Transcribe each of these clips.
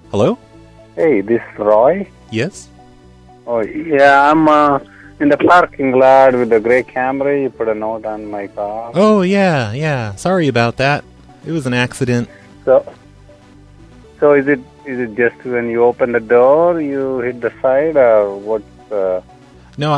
Hello? Hey, this is Roy. Yes? Oh, yeah, I'm in the parking lot with the gray Camry. You put a note on my car. Oh, yeah. Sorry about that. It was an accident. So is it just when you open the door, you hit the side, or what? No,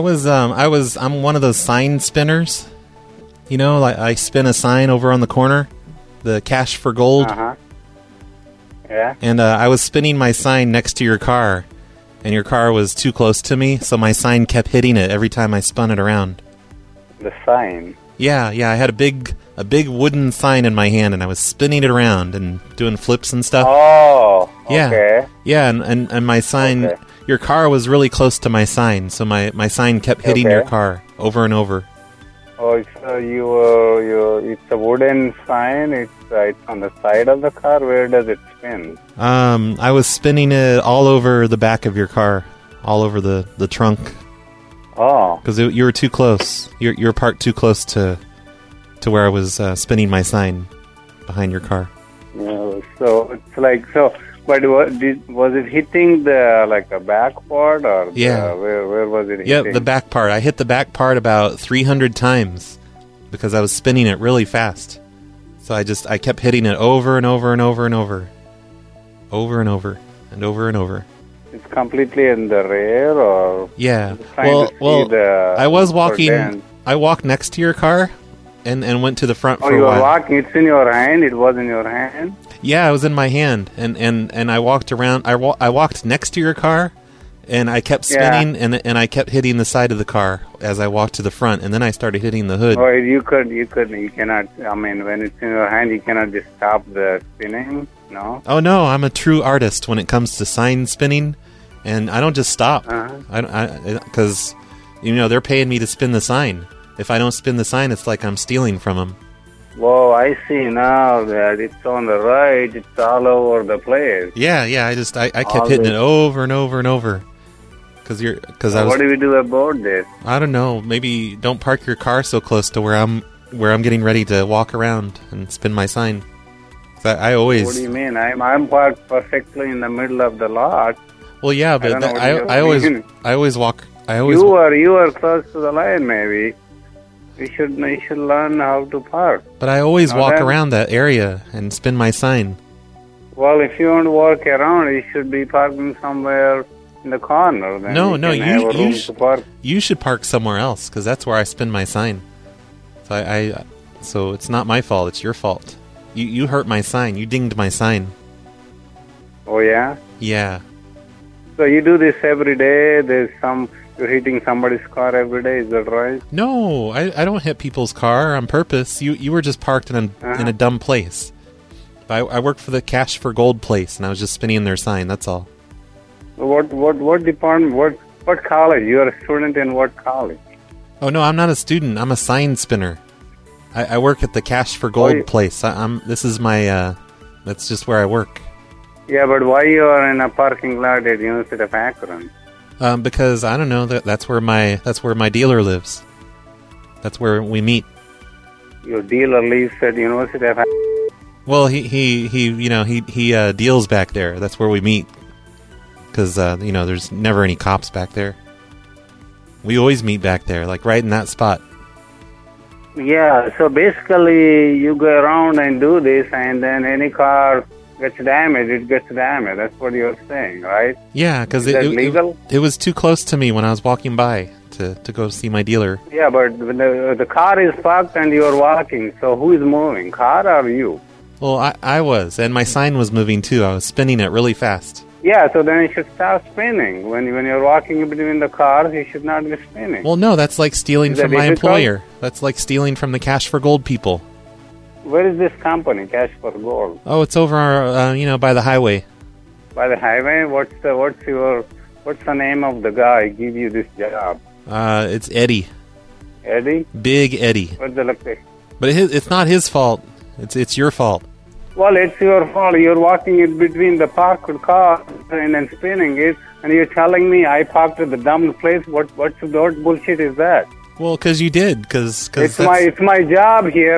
I'm one of those sign spinners. You know, like I spin a sign over on the corner, the Cash for Gold. Uh-huh. Yeah. And I was spinning my sign next to your car, and your car was too close to me, so my sign kept hitting it every time I spun it around. The sign? Yeah, I had a big wooden sign in my hand, and I was spinning it around and doing flips and stuff. Oh, okay. Yeah, and my sign, Okay. Your car was really close to my sign, so my sign kept hitting Okay. your car over and over. Oh, it's it's a wooden sign. It's on the side of the car. Where does it spin? I was spinning it all over the back of your car, all over the trunk. Oh. Because you were too close. You're parked too close to where I was spinning my sign behind your car. Yeah, so it's like so. But was it hitting the a back part or where was it hitting? Yeah, the back part. I hit the back part about 300 times because I was spinning it really fast. So I kept hitting it over and over and over and over. Over and over and over and over. It's completely in the rear, or yeah. Well, I was walking. I walked next to your car, and went to the front for a while. Oh, you were walking. It's in your hand. It was in your hand. Yeah, it was in my hand, and I walked around. I walked next to your car, and I kept spinning, and I kept hitting the side of the car as I walked to the front, and then I started hitting the hood. Oh, you cannot. I mean, when it's in your hand, you cannot just stop the spinning. No. Oh no, I'm a true artist when it comes to sign spinning, and I don't just stop. Because they're paying me to spin the sign. If I don't spin the sign, it's like I'm stealing from them. Whoa, I see now that it's on the right. It's all over the place. Yeah. I kept hitting it over and over and over. What do we do about this? I don't know. Maybe don't park your car so close to where I'm getting ready to walk around and spin my sign. I always. What do you mean? I'm parked perfectly in the middle of the lot. Well, yeah, but I always walk. You are close to the line, maybe. You should learn how to park. But I always walk around that area and spin my sign. Well, if you want to walk around, you should be parking somewhere in the corner. Then you should park somewhere else because that's where I spin my sign. So it's not my fault. It's your fault. You hurt my sign. You dinged my sign. Oh yeah. Yeah. So you do this every day. You're hitting somebody's car every day, is that right? No, I don't hit people's car on purpose. You were just parked in a dumb place. I work for the Cash for Gold place, and I was just spinning their sign. That's all. What department? What college? You're a student in what college? Oh no, I'm not a student. I'm a sign spinner. I work at the Cash for Gold place. This is my. That's just where I work. Yeah, but why you are in a parking lot at University of Akron? Because I don't know, that's where my dealer lives. That's where we meet. Your dealer lives at University of Akron? Well, he deals back there. That's where we meet. Because there's never any cops back there. We always meet back there, like right in that spot. Yeah, so basically you go around and do this, and then any car gets damaged, it gets damaged. That's what you're saying, right? Yeah, because legal? It was too close to me when I was walking by to go see my dealer. Yeah, but the car is parked and you're walking, so who is moving, car or you? Well, I was, and my sign was moving too. I was spinning it really fast. Yeah, so then you should stop spinning. When you're walking between the cars, you should not be spinning. Well, no, that's like stealing from my employer. That's like stealing from the Cash for Gold people. Where is this company, Cash for Gold? Oh, it's over, by the highway. By the highway? What's the name of the guy who give you this job? It's Eddie. Eddie? Big Eddie. What's the location? But it's not his fault. It's your fault. Well, it's your fault. You're walking in between the parked car and then spinning it, and you're telling me I parked at the dumb place. What bullshit is that? Well, because you did. Because it's my job here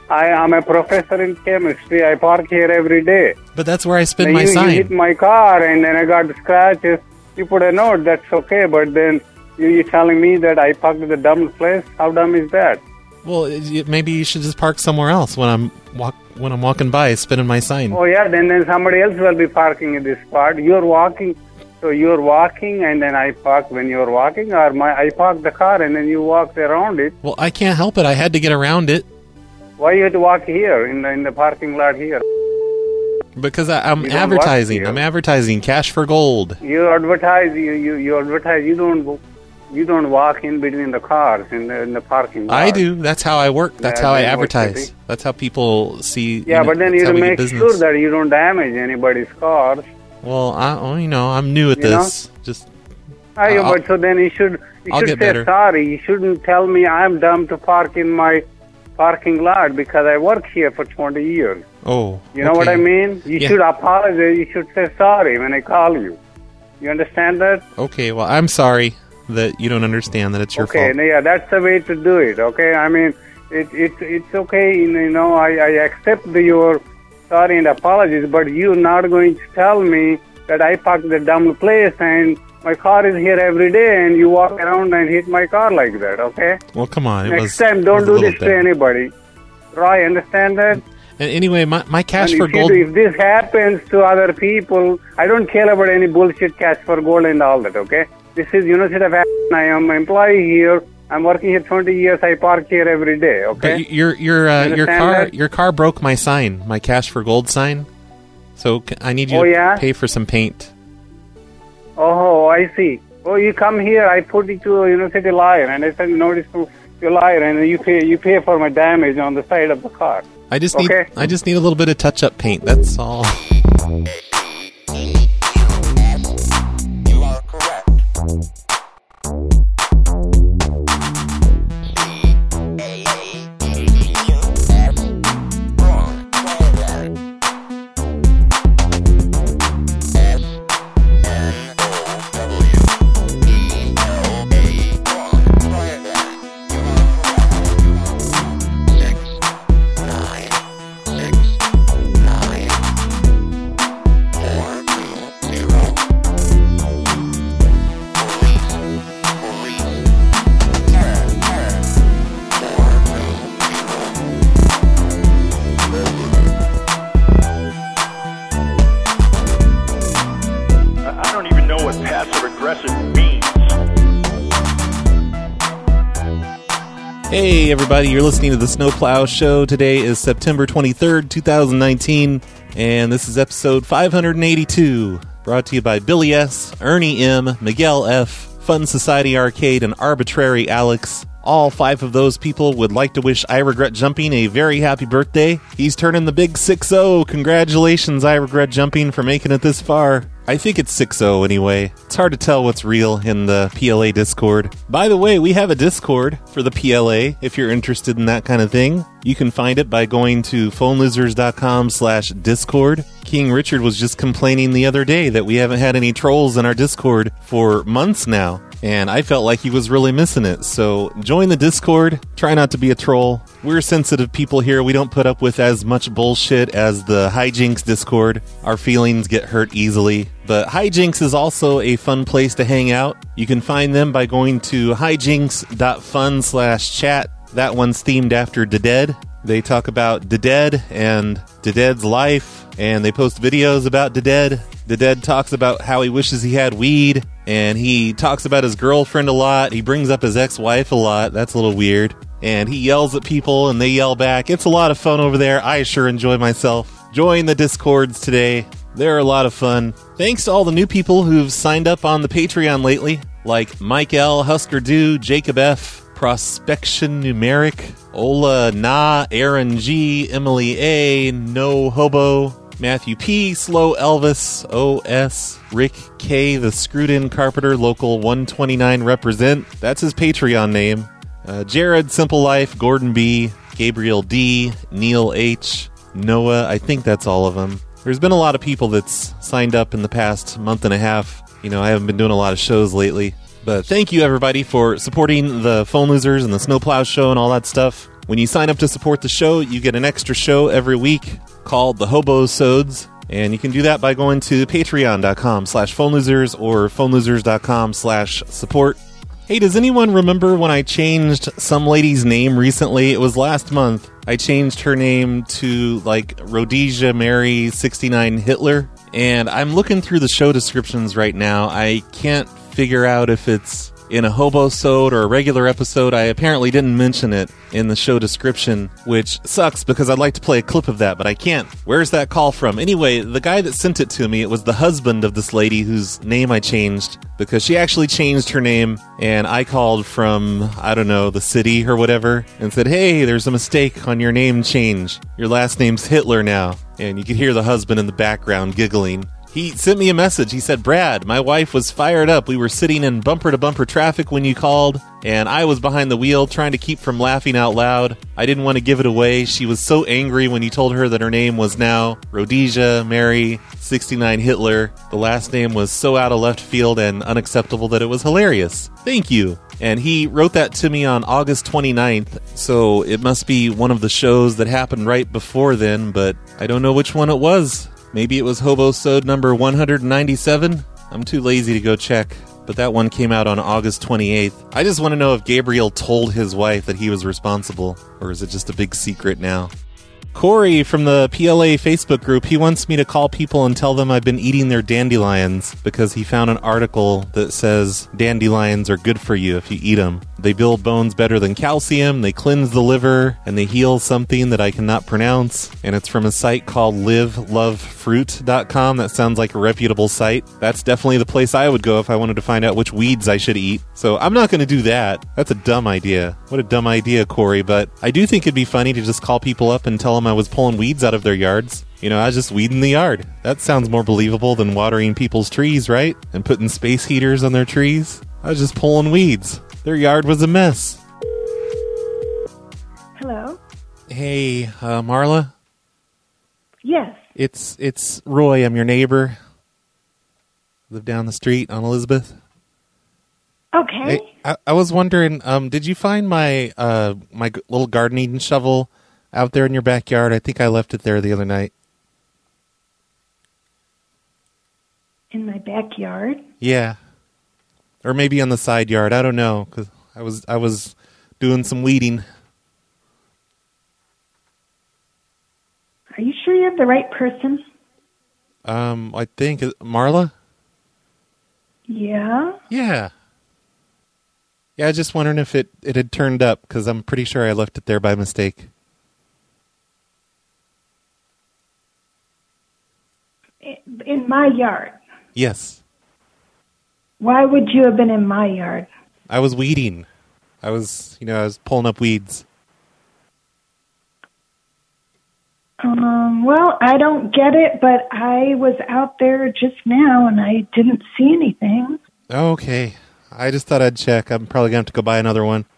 I'm a professor in chemistry. I park here every day. But that's where I spin Now my sign. You hit my car and then I got scratches. You put a note, that's okay. But then you're telling me that I parked at the dumb place? How dumb is that? Well, maybe you should just park somewhere else when I'm walking by, spinning my sign. Oh, yeah, then somebody else will be parking in this spot. You're walking, so you're walking and then I park when you're walking, or I park the car and then you walk around it. Well, I can't help it. I had to get around it. Why you have to walk here, in the parking lot here? Because I'm advertising. I'm advertising cash for gold. You advertise, you advertise, you don't walk in between the cars in the parking lot. I do. That's how I work. That's how I advertise. That's how people see. Yeah, but then you make sure that you don't damage anybody's cars. Well, I'm new at this. But so then you should say sorry. You shouldn't tell me I'm dumb to park in my parking lot because I work here for 20 years. Oh, you know what I mean? You should apologize. You should say sorry when I call you. You understand that? Okay. Well, I'm sorry that you don't understand that it's your fault. Okay, yeah, that's the way to do it, okay? I mean, it's okay, I accept your sorry and apologies, but you're not going to tell me that I parked the dumb place and my car is here every day and you walk around and hit my car like that, okay? Well, come on. Next time, don't do this to anybody. Roy, understand that? And anyway, my cash for gold... If this happens to other people, I don't care about any bullshit cash for gold and all that, okay? This is University of Akron. I am an employee here. I'm working here 20 years. I park here every day, okay? But your car broke my sign, my cash for gold sign. So I need you to pay for some paint. Oh, I see. Oh, you come here. I put it to University Liar, and I send notice to your liar, and you pay for my damage on the side of the car. I just need a little bit of touch-up paint. That's all. Hey everybody, you're listening to the Snowplow Show. Today is September 23rd, 2019, and this is episode 582, brought to you by Billy S., Ernie M., Miguel F., Fun Society Arcade, and Arbitrary Alex. All 5 of those people would like to wish I Regret Jumping a very happy birthday. He's turning the big 6-0. Congratulations, I Regret Jumping, for making it this far. I think it's 6-0 anyway. It's hard to tell what's real in the PLA Discord. By the way, we have a Discord for the PLA if you're interested in that kind of thing. You can find it by going to phonelosers.com/Discord. King Richard was just complaining the other day that we haven't had any trolls in our Discord for months now. And I felt like he was really missing it. So join the Discord. Try not to be a troll. We're sensitive people here. We don't put up with as much bullshit as the Hijinks Discord. Our feelings get hurt easily. But Hijinks is also a fun place to hang out. You can find them by going to hijinks.fun/chat. That one's themed after Dead. They talk about Dead and Dead's life. And they post videos about Dead. Dead talks about how he wishes he had weed. And he talks about his girlfriend a lot. He brings up his ex-wife a lot. That's a little weird. And he yells at people and they yell back. It's a lot of fun over there. I sure enjoy myself. Join the Discords today. They're a lot of fun. Thanks to all the new people who've signed up on the Patreon lately, like Mike L, Husker Du, Jacob F, Prospection Numeric, Ola Na, Aaron G, Emily A, No Hobo, Matthew P, Slow Elvis, OS, Rick K, the Screwed-In Carpenter, Local 129 Represent. That's his Patreon name. Jared, Simple Life, Gordon B, Gabriel D, Neil H, Noah. I think that's all of them. There's been a lot of people that's signed up in the past month and a half. I haven't been doing a lot of shows lately. But thank you, everybody, for supporting the Phone Losers and the Snowplow Show and all that stuff. When you sign up to support the show, you get an extra show every week called The Hobosodes. And you can do that by going to patreon.com/phonelosers or phonelosers.com/support. Hey, does anyone remember when I changed some lady's name recently? It was last month. I changed her name to, like, Rhodesia Mary 69 Hitler. And I'm looking through the show descriptions right now. I can't figure out if it's in a hobosode or a regular episode. I apparently didn't mention it in the show description, which sucks because I'd like to play a clip of that, but I can't. Where's that call from? Anyway, the guy that sent it to me, it was the husband of this lady whose name I changed because she actually changed her name, and I called from, I don't know, the city or whatever, and said, hey, there's a mistake on your name change. Your last name's Hitler now. And you could hear the husband in the background giggling. He sent me a message. He said, Brad, my wife was fired up. We were sitting in bumper-to-bumper traffic when you called, and I was behind the wheel trying to keep from laughing out loud. I didn't want to give it away. She was so angry when you told her that her name was now Rhodesia Mary 69 Hitler. The last name was so out of left field and unacceptable that it was hilarious. Thank you. And he wrote that to me on August 29th, so it must be one of the shows that happened right before then, but I don't know which one it was. Maybe it was Hobosode number 197? I'm too lazy to go check, but that one came out on August 28th. I just want to know if Gabriel told his wife that he was responsible, or is it just a big secret now? Corey from the PLA Facebook group, he wants me to call people and tell them I've been eating their dandelions because he found an article that says dandelions are good for you if you eat them. They build bones better than calcium, they cleanse the liver, and they heal something that I cannot pronounce. And it's from a site called livelovefruit.com. That sounds like a reputable site. That's definitely the place I would go if I wanted to find out which weeds I should eat. So I'm not going to do that. That's a dumb idea. What a dumb idea, Corey. But I do think it'd be funny to just call people up and tell them I was pulling weeds out of their yards. You know, I was just weeding the yard. That sounds more believable than watering people's trees, right? And putting space heaters on their trees. I was just pulling weeds. Their yard was a mess. Hello? Hey, Marla? Yes. It's Roy. I'm your neighbor. Live down the street on Elizabeth. Okay. Hey, I was wondering, did you find my my little gardening shovel out there in your backyard? I think I left it there the other night. In my backyard? Yeah. Or maybe on the side yard. I don't know, because I was doing some weeding. Are you sure you have the right person? I think Marla? Yeah? Yeah. Yeah, I was just wondering if it had turned up, because I'm pretty sure I left it there by mistake. In my yard? Yes. Why would you have been in my yard? I was weeding. I was pulling up weeds. Well, I don't get it, but I was out there just now and I didn't see anything. Okay. I just thought I'd check. I'm probably going to have to go buy another one.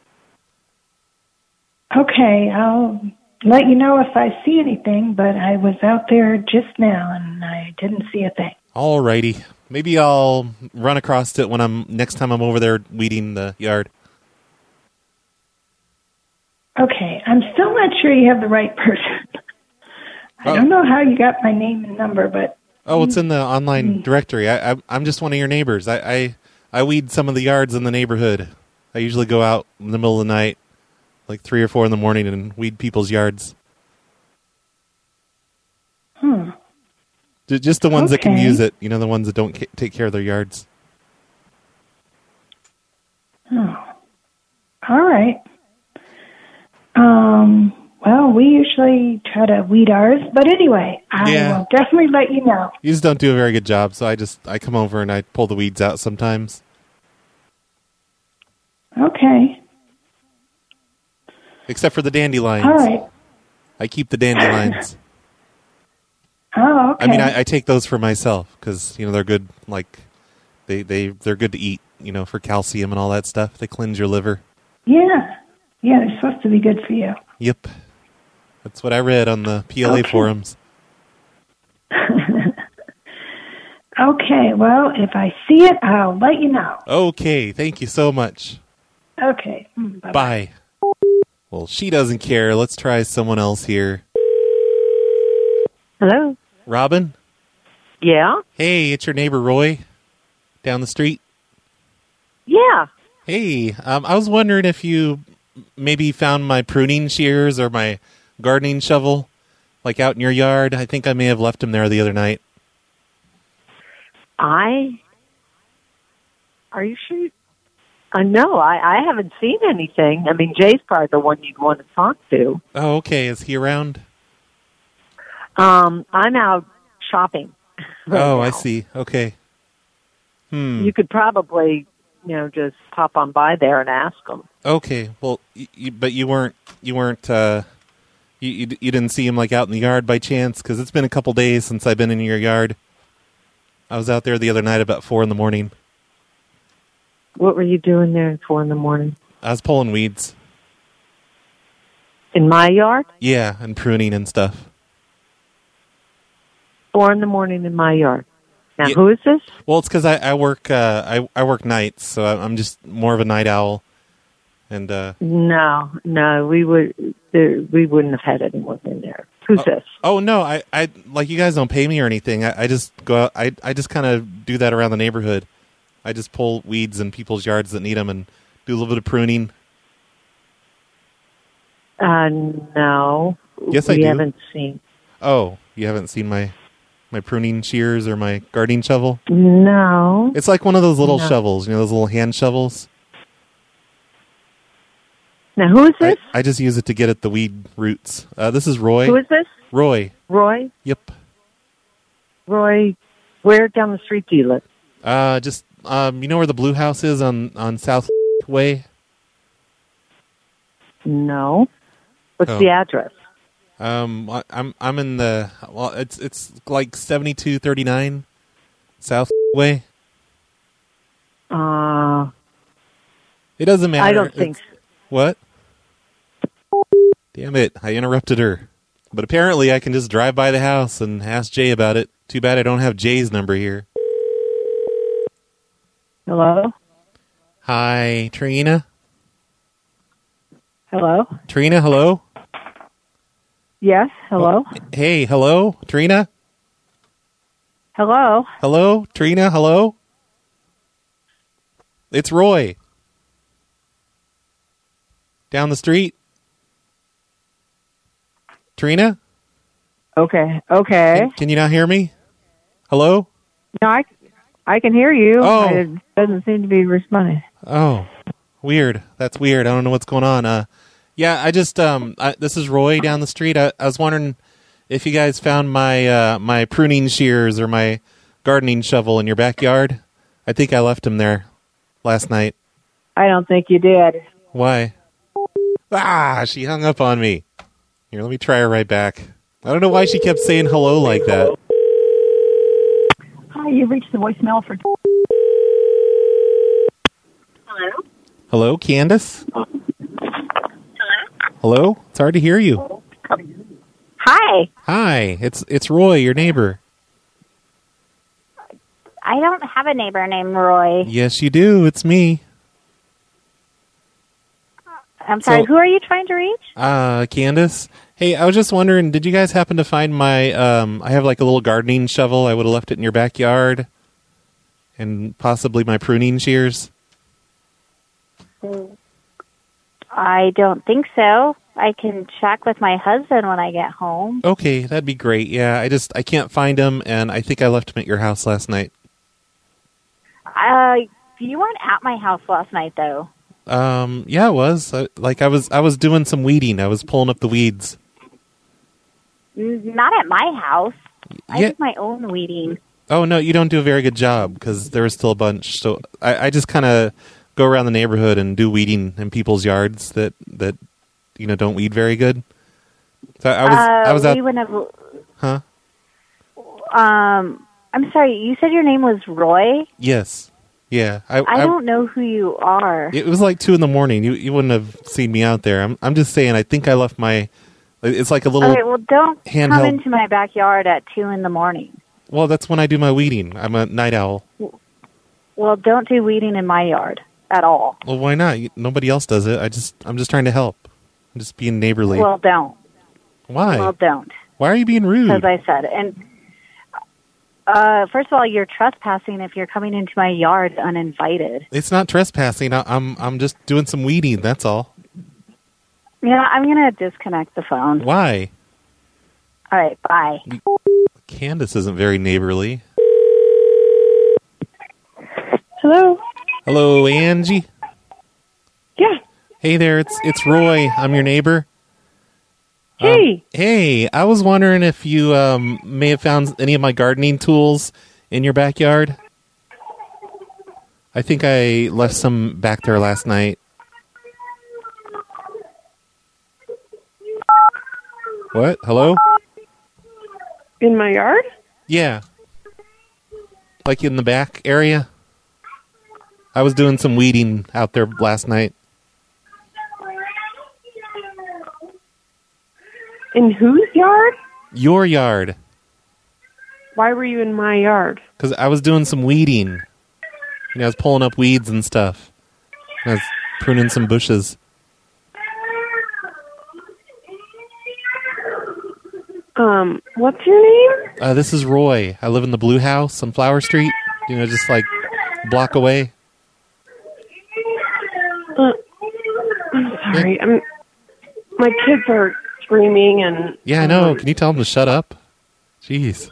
Okay, I'll let you know if I see anything, but I was out there just now and I didn't see a thing. All righty. Maybe I'll run across it when next time I'm over there weeding the yard. Okay, I'm still not sure you have the right person. I don't know how you got my name and number, but... Oh, it's in the online directory. I'm just one of your neighbors. I weed some of the yards in the neighborhood. I usually go out in the middle of the night, like 3 or 4 in the morning, and weed people's yards. Just the ones that can use it. You know, the ones that don't take care of their yards. Oh. All right. Well, we usually try to weed ours, but anyway, I will definitely let you know. You just don't do a very good job, so I come over and I pull the weeds out sometimes. Okay. Except for the dandelions. All right. I keep the dandelions. Oh, okay. I mean, I take those for myself because, they're good, like, they're good to eat, for calcium and all that stuff. They cleanse your liver. Yeah. Yeah, they're supposed to be good for you. Yep. That's what I read on the PLA forums. Okay, well, if I see it, I'll let you know. Okay, thank you so much. Okay, bye-bye. Bye. Well, she doesn't care. Let's try someone else here. Hello? Robin? Yeah? Hey, it's your neighbor Roy down the street. Yeah. Hey, I was wondering if you maybe found my pruning shears or my gardening shovel, like out in your yard. I think I may have left them there the other night. Are you sure? No, I haven't seen anything. I mean, Jay's probably the one you'd want to talk to. Oh, okay. Is he around? I'm out shopping. Right now. I see. Okay. You could probably, just pop on by there and ask him. Okay. Well, but you weren't. You didn't see him like out in the yard by chance? Because it's been a couple days since I've been in your yard. I was out there the other night about 4 a.m. What were you doing there at 4 a.m? I was pulling weeds. In my yard? Yeah, and pruning and stuff. 4 a.m. in my yard. Now, who is this? Well, it's because I work I work nights, so I'm just more of a night owl. And No, we wouldn't have had anyone in there. Who's this? Oh no, I like, you guys don't pay me or anything. I just go out, I just kind of do that around the neighborhood. I just pull weeds in people's yards that need them and do a little bit of pruning. No. Yes, I do. We haven't seen. Oh, you haven't seen my pruning shears or my gardening shovel? No. It's like one of those little shovels, those little hand shovels. Now, who is this? I just use it to get at the weed roots. This is Roy. Who is this? Roy. Roy? Yep. Roy, where down the street do you live? Just you know where the Blue House is on South Way? No. What's the address? I'm in the, it's like 7239 South Way. It doesn't matter. I don't think so. What? Damn it, I interrupted her. But apparently I can just drive by the house and ask Jay about it. Too bad I don't have Jay's number here. Hello? Hi, Trina? Hello? Trina, hello? Yes, hello? Oh, hey, hello, Trina? Hello? Hello, Trina, hello? It's Roy. Down the street. Trina? Okay. Can you not hear me? Hello? No, I can hear you. Oh. It doesn't seem to be responding. Oh, weird. That's weird. I don't know what's going on. Yeah, I just, this is Roy down the street. I was wondering if you guys found my my pruning shears or my gardening shovel in your backyard. I think I left them there last night. I don't think you did. Why? She hung up on me. Here, let me try her right back. I don't know why she kept saying hello like that. Hi, you've reached the voicemail for... Hello? Hello, Candace? Hello? Hello? It's hard to hear you. Hi. Hi, it's Roy, your neighbor. I don't have a neighbor named Roy. Yes, you do. It's me. I'm sorry, who are you trying to reach? Candace. Hey, I was just wondering, did you guys happen to find my, I have like a little gardening shovel. I would have left it in your backyard. And possibly my pruning shears. I don't think so. I can check with my husband when I get home. Okay, that'd be great. Yeah, I can't find them, and I think I left them at your house last night. You weren't at my house last night, though. Yeah, I was. I was doing some weeding. I was pulling up the weeds. Not at my house. I did my own weeding. Oh, no, you don't do a very good job, because there was still a bunch. So I just kind of go around the neighborhood and do weeding in people's yards that don't weed very good. So I was out. We wouldn't have... Huh? I'm sorry, you said your name was Roy? Yes. Yeah. I don't know who you are. It was like 2 a.m. You wouldn't have seen me out there. I'm just saying, I think I left my... It's like a little... Okay, well, don't handheld. come into my backyard at 2 a.m. Well, that's when I do my weeding. I'm a night owl. Well, don't do weeding in my yard at all. Well, why not? Nobody else does it. I'm just trying to help. I'm just being neighborly. Well, don't. Why? Well, don't. Why are you being rude? As I said. And first of all, you're trespassing if you're coming into my yard uninvited. It's not trespassing. I'm just doing some weeding, that's all. Yeah, I'm going to disconnect the phone. Why? All right, bye. Candace isn't very neighborly. Hello? Hello, Angie? Yeah. Hey there, it's Roy. I'm your neighbor. Hey. Hey, I was wondering if you may have found any of my gardening tools in your backyard. I think I left some back there last night. What? Hello? In my yard? Yeah. Like in the back area? I was doing some weeding out there last night. In whose yard? Your yard. Why were you in my yard? Because I was doing some weeding. You know, I was pulling up weeds and stuff. I was pruning some bushes. What's your name? This is Roy. I live in the Blue House on Flower Street. You know, just like a block away. I'm sorry. My kids are screaming and... Yeah, I know. Can you tell them to shut up? Jeez.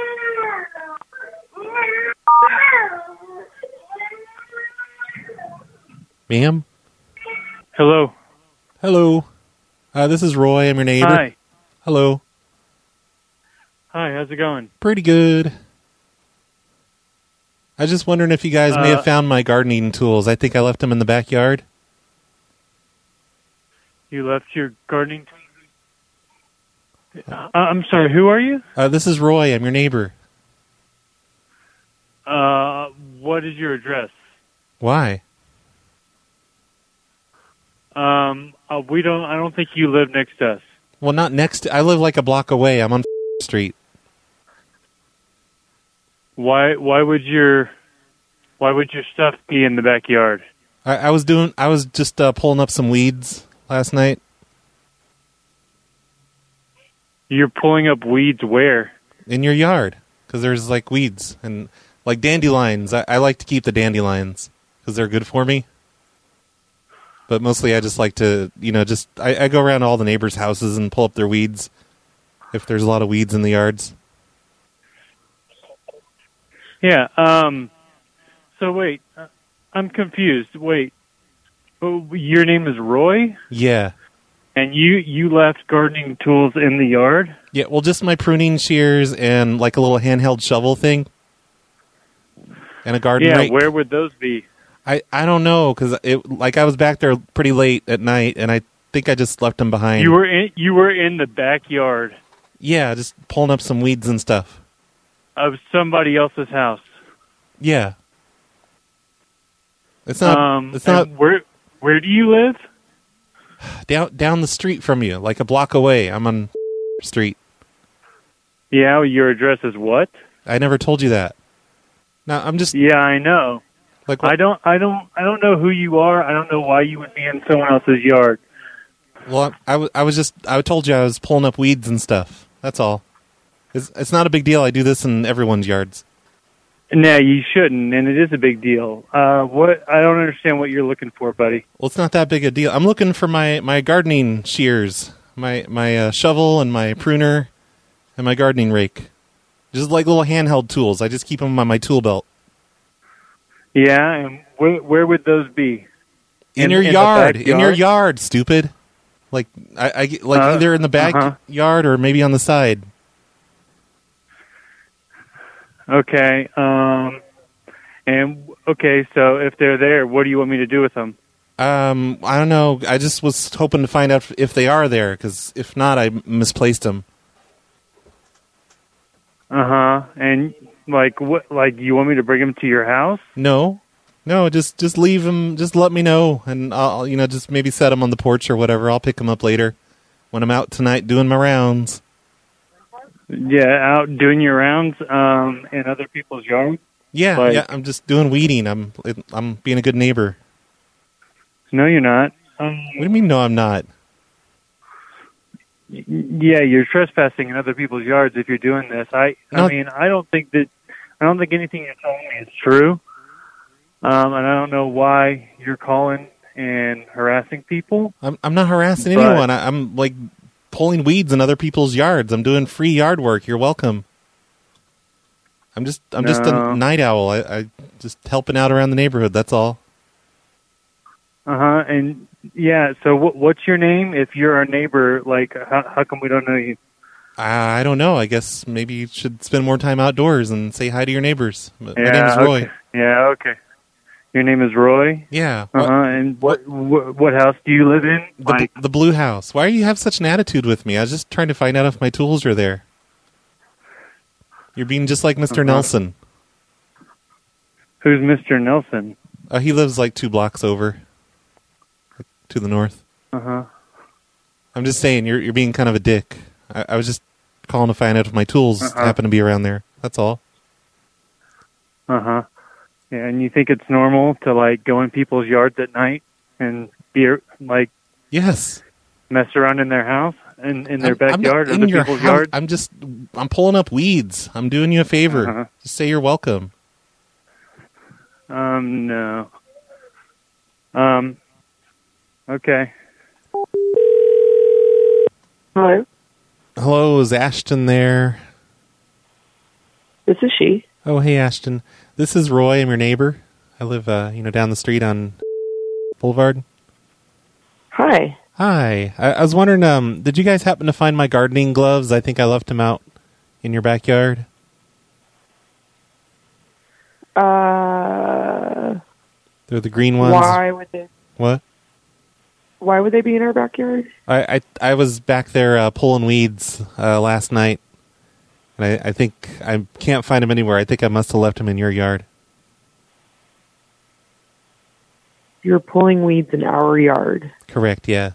Ma'am? Hello. Hello. This is Roy. I'm your neighbor. Hi. Hello. Hi, how's it going? Pretty good. I was just wondering if you guys may have found my gardening tools. I think I left them in the backyard. You left your gardening tools? I'm sorry, who are you? This is Roy. I'm your neighbor. What is your address? Why? I don't think you live next to us. Well, not next to... I live like a block away. I'm on Street. Why would your stuff be in the backyard? I was just pulling up some weeds last night. You're pulling up weeds where? In your yard, because there's like weeds and like dandelions. I like to keep the dandelions because they're good for me. But mostly I just like to, I go around all the neighbors' houses and pull up their weeds if there's a lot of weeds in the yards. Yeah, so wait, I'm confused. Wait, your name is Roy? Yeah. And you left gardening tools in the yard? Yeah, well, just my pruning shears and like a little handheld shovel thing. And a garden rake. Yeah, where would those be? I don't know, because I was back there pretty late at night, and I think I just left them behind. You were in the backyard? Yeah, just pulling up some weeds and stuff. Of somebody else's house? Yeah. It's not. It's not. Where do you live? Down the street from you, like a block away. I'm on street. Yeah, your address is what? I never told you that. No, I'm just. Yeah, I know. Like what? I don't know who you are. I don't know why you would be in someone else's yard. Well, I told you I was pulling up weeds and stuff. That's all. It's not a big deal. I do this in everyone's yards. No, you shouldn't, and it is a big deal. What? I don't understand what you're looking for, buddy. Well, it's not that big a deal. I'm looking for my gardening shears, my shovel and my pruner, and my gardening rake. Just like little handheld tools. I just keep them on my tool belt. Yeah, and where would those be? In your yard. In your yard, stupid. Like either in the backyard or maybe on the side. Okay. So if they're there, what do you want me to do with them? I don't know. I just was hoping to find out if they are there, because if not, I misplaced them. And what? Like, you want me to bring them to your house? No, just leave them. Just let me know, and I'll just maybe set them on the porch or whatever. I'll pick them up later when I'm out tonight doing my rounds. Yeah, out doing your rounds in other people's yards? Yeah, I'm just doing weeding. I'm being a good neighbor. No, you're not. What do you mean, no, I'm not? Yeah, you're trespassing in other people's yards if you're doing this. I mean, I don't think anything you're telling me is true. And I don't know why you're calling and harassing people. I'm not harassing anyone. I'm like pulling weeds in other people's yards. I'm doing free yard work. You're welcome. I'm just a night owl. I just helping out around the neighborhood. That's all. And yeah. So what's your name? If you're our neighbor, like how come we don't know you? I don't know. I guess maybe you should spend more time outdoors and say hi to your neighbors. My name is Roy. Okay. Yeah. Okay. Your name is Roy? Yeah. And what house do you live in? The blue house. Why do you have such an attitude with me? I was just trying to find out if my tools are there. You're being just like Mr. Nelson. Who's Mr. Nelson? He lives like 2 blocks over, to the north. I'm just saying, you're being kind of a dick. I was just calling to find out if my tools happen to be around there. That's all. Yeah, and you think it's normal to like go in people's yards at night and be like, yes, mess around in their house and in their backyard, other people's yards? I'm pulling up weeds. I'm doing you a favor. Just say you're welcome. No. Okay. Hello. Hello, is Ashton there? This is she. Oh, hey, Ashton. This is Roy. I'm your neighbor. I live, down the street on Boulevard. Hi. Hi. I was wondering, did you guys happen to find my gardening gloves? I think I left them out in your backyard. They're the green ones. Why would they? What? Why would they be in our backyard? I was back there pulling weeds last night. And I think I can't find him anywhere. I think I must have left him in your yard. You're pulling weeds in our yard. Correct, yeah.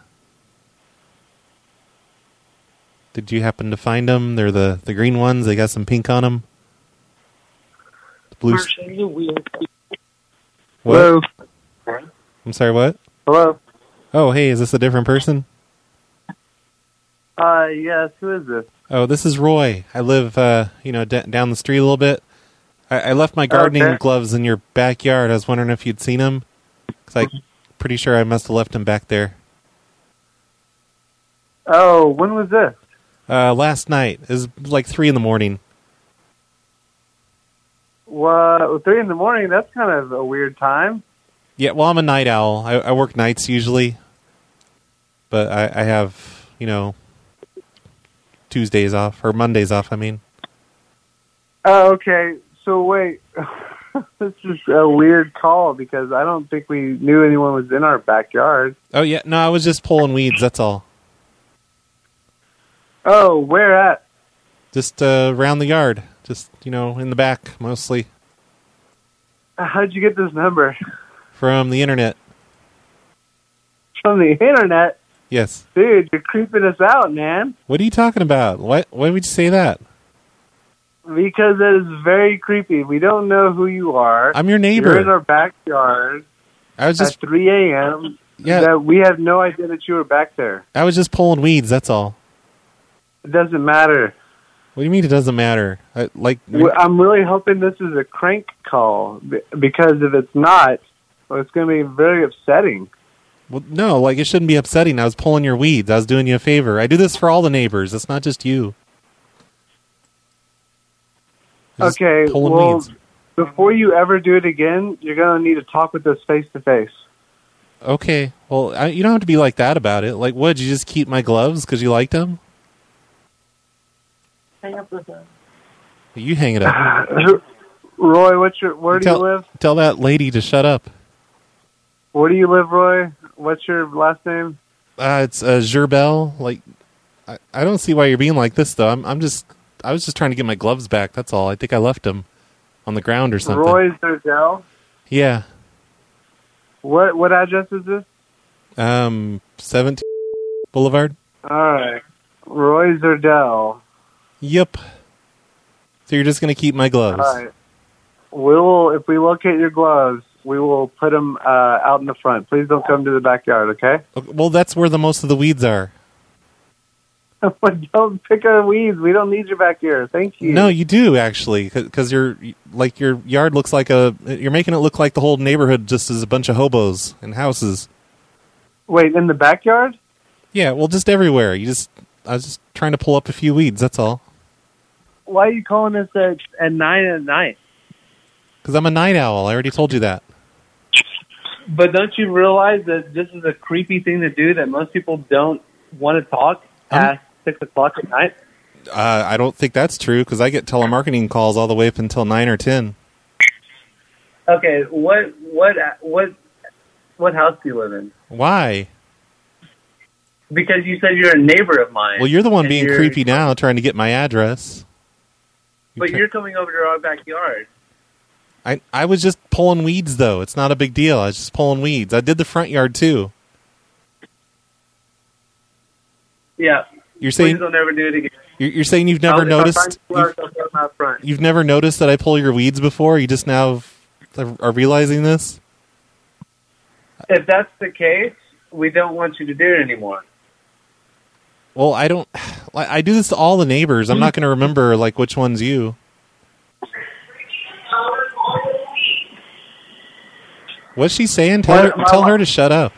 Did you happen to find them? They're the green ones. They got some pink on them. The blue. What? Hello. I'm sorry, what? Hello. Oh, hey, is this a different person? Yes, who is this? Oh, this is Roy. I live, down the street a little bit. I left my gardening gloves in your backyard. I was wondering if you'd seen them. Because I'm pretty sure I must have left them back there. Oh, when was this? Last night. It was like 3 in the morning. Well, 3 in the morning? That's kind of a weird time. Yeah, well, I'm a night owl. I work nights usually. But I have, Tuesdays off, or Mondays off, I mean. Oh, okay. So wait, this is a weird call because I don't think we knew anyone was in our backyard. Oh, yeah. No, I was just pulling weeds, that's all. Oh, where at? Just around the yard. Just, in the back, mostly. How'd you get this number? From the internet. From the internet? Yes. Dude, you're creeping us out, man. What are you talking about? Why would you say that? Because that is very creepy. We don't know who you are. I'm your neighbor. You're in our backyard at 3 a.m. Yeah. That we have no idea that you were back there. I was just pulling weeds, that's all. It doesn't matter. What do you mean it doesn't matter? I'm really hoping this is a crank call, because if it's not, it's going to be very upsetting. Well, no, it shouldn't be upsetting. I was pulling your weeds. I was doing you a favor. I do this for all the neighbors. It's not just you. Okay, well, weeds. Before you ever do it again, you're going to need to talk with us face-to-face. Okay, well, you don't have to be like that about it. Like, what, did you just keep my gloves because you liked them? Hang up the phone. You hang it up. Roy, where do you live? Tell that lady to shut up. Where do you live, Roy? What's your last name? It's Gerbel. I don't see why you're being like this, though. I was just trying to get my gloves back. That's all. I think I left them on the ground or something. Roy Zerdell? Yeah. What address is this? 17 Boulevard. All right. Roy Zerdell. Yep. So you're just going to keep my gloves? All right. If we locate your gloves, we will put them out in the front. Please don't come to the backyard, okay? Well, that's where most of the weeds are. Don't pick our weeds. We don't need you back here. Thank you. No, you do actually, because your yard looks like you're making it look like the whole neighborhood just is a bunch of hobos and houses. Wait, in the backyard? Yeah, well, just everywhere. I was just trying to pull up a few weeds. That's all. Why are you calling us at 9 at night? Because I'm a night owl. I already told you that. But don't you realize that this is a creepy thing to do, that most people don't want to talk past 6 o'clock at night? I don't think that's true, because I get telemarketing calls all the way up until 9 or 10. Okay, what house do you live in? Why? Because you said you're a neighbor of mine. Well, you're the one being creepy now, trying to get my address. But you're coming over to our backyard. I was just pulling weeds, though. It's not a big deal. I was just pulling weeds. I did the front yard, too. Yeah. You're saying please don't ever do it again. You're saying you've never noticed... You've never noticed that I pull your weeds before? You just now are realizing this? If that's the case, we don't want you to do it anymore. Well, I don't... I do this to all the neighbors. I'm not going to remember, which one's you. What's she saying? Tell her to shut up.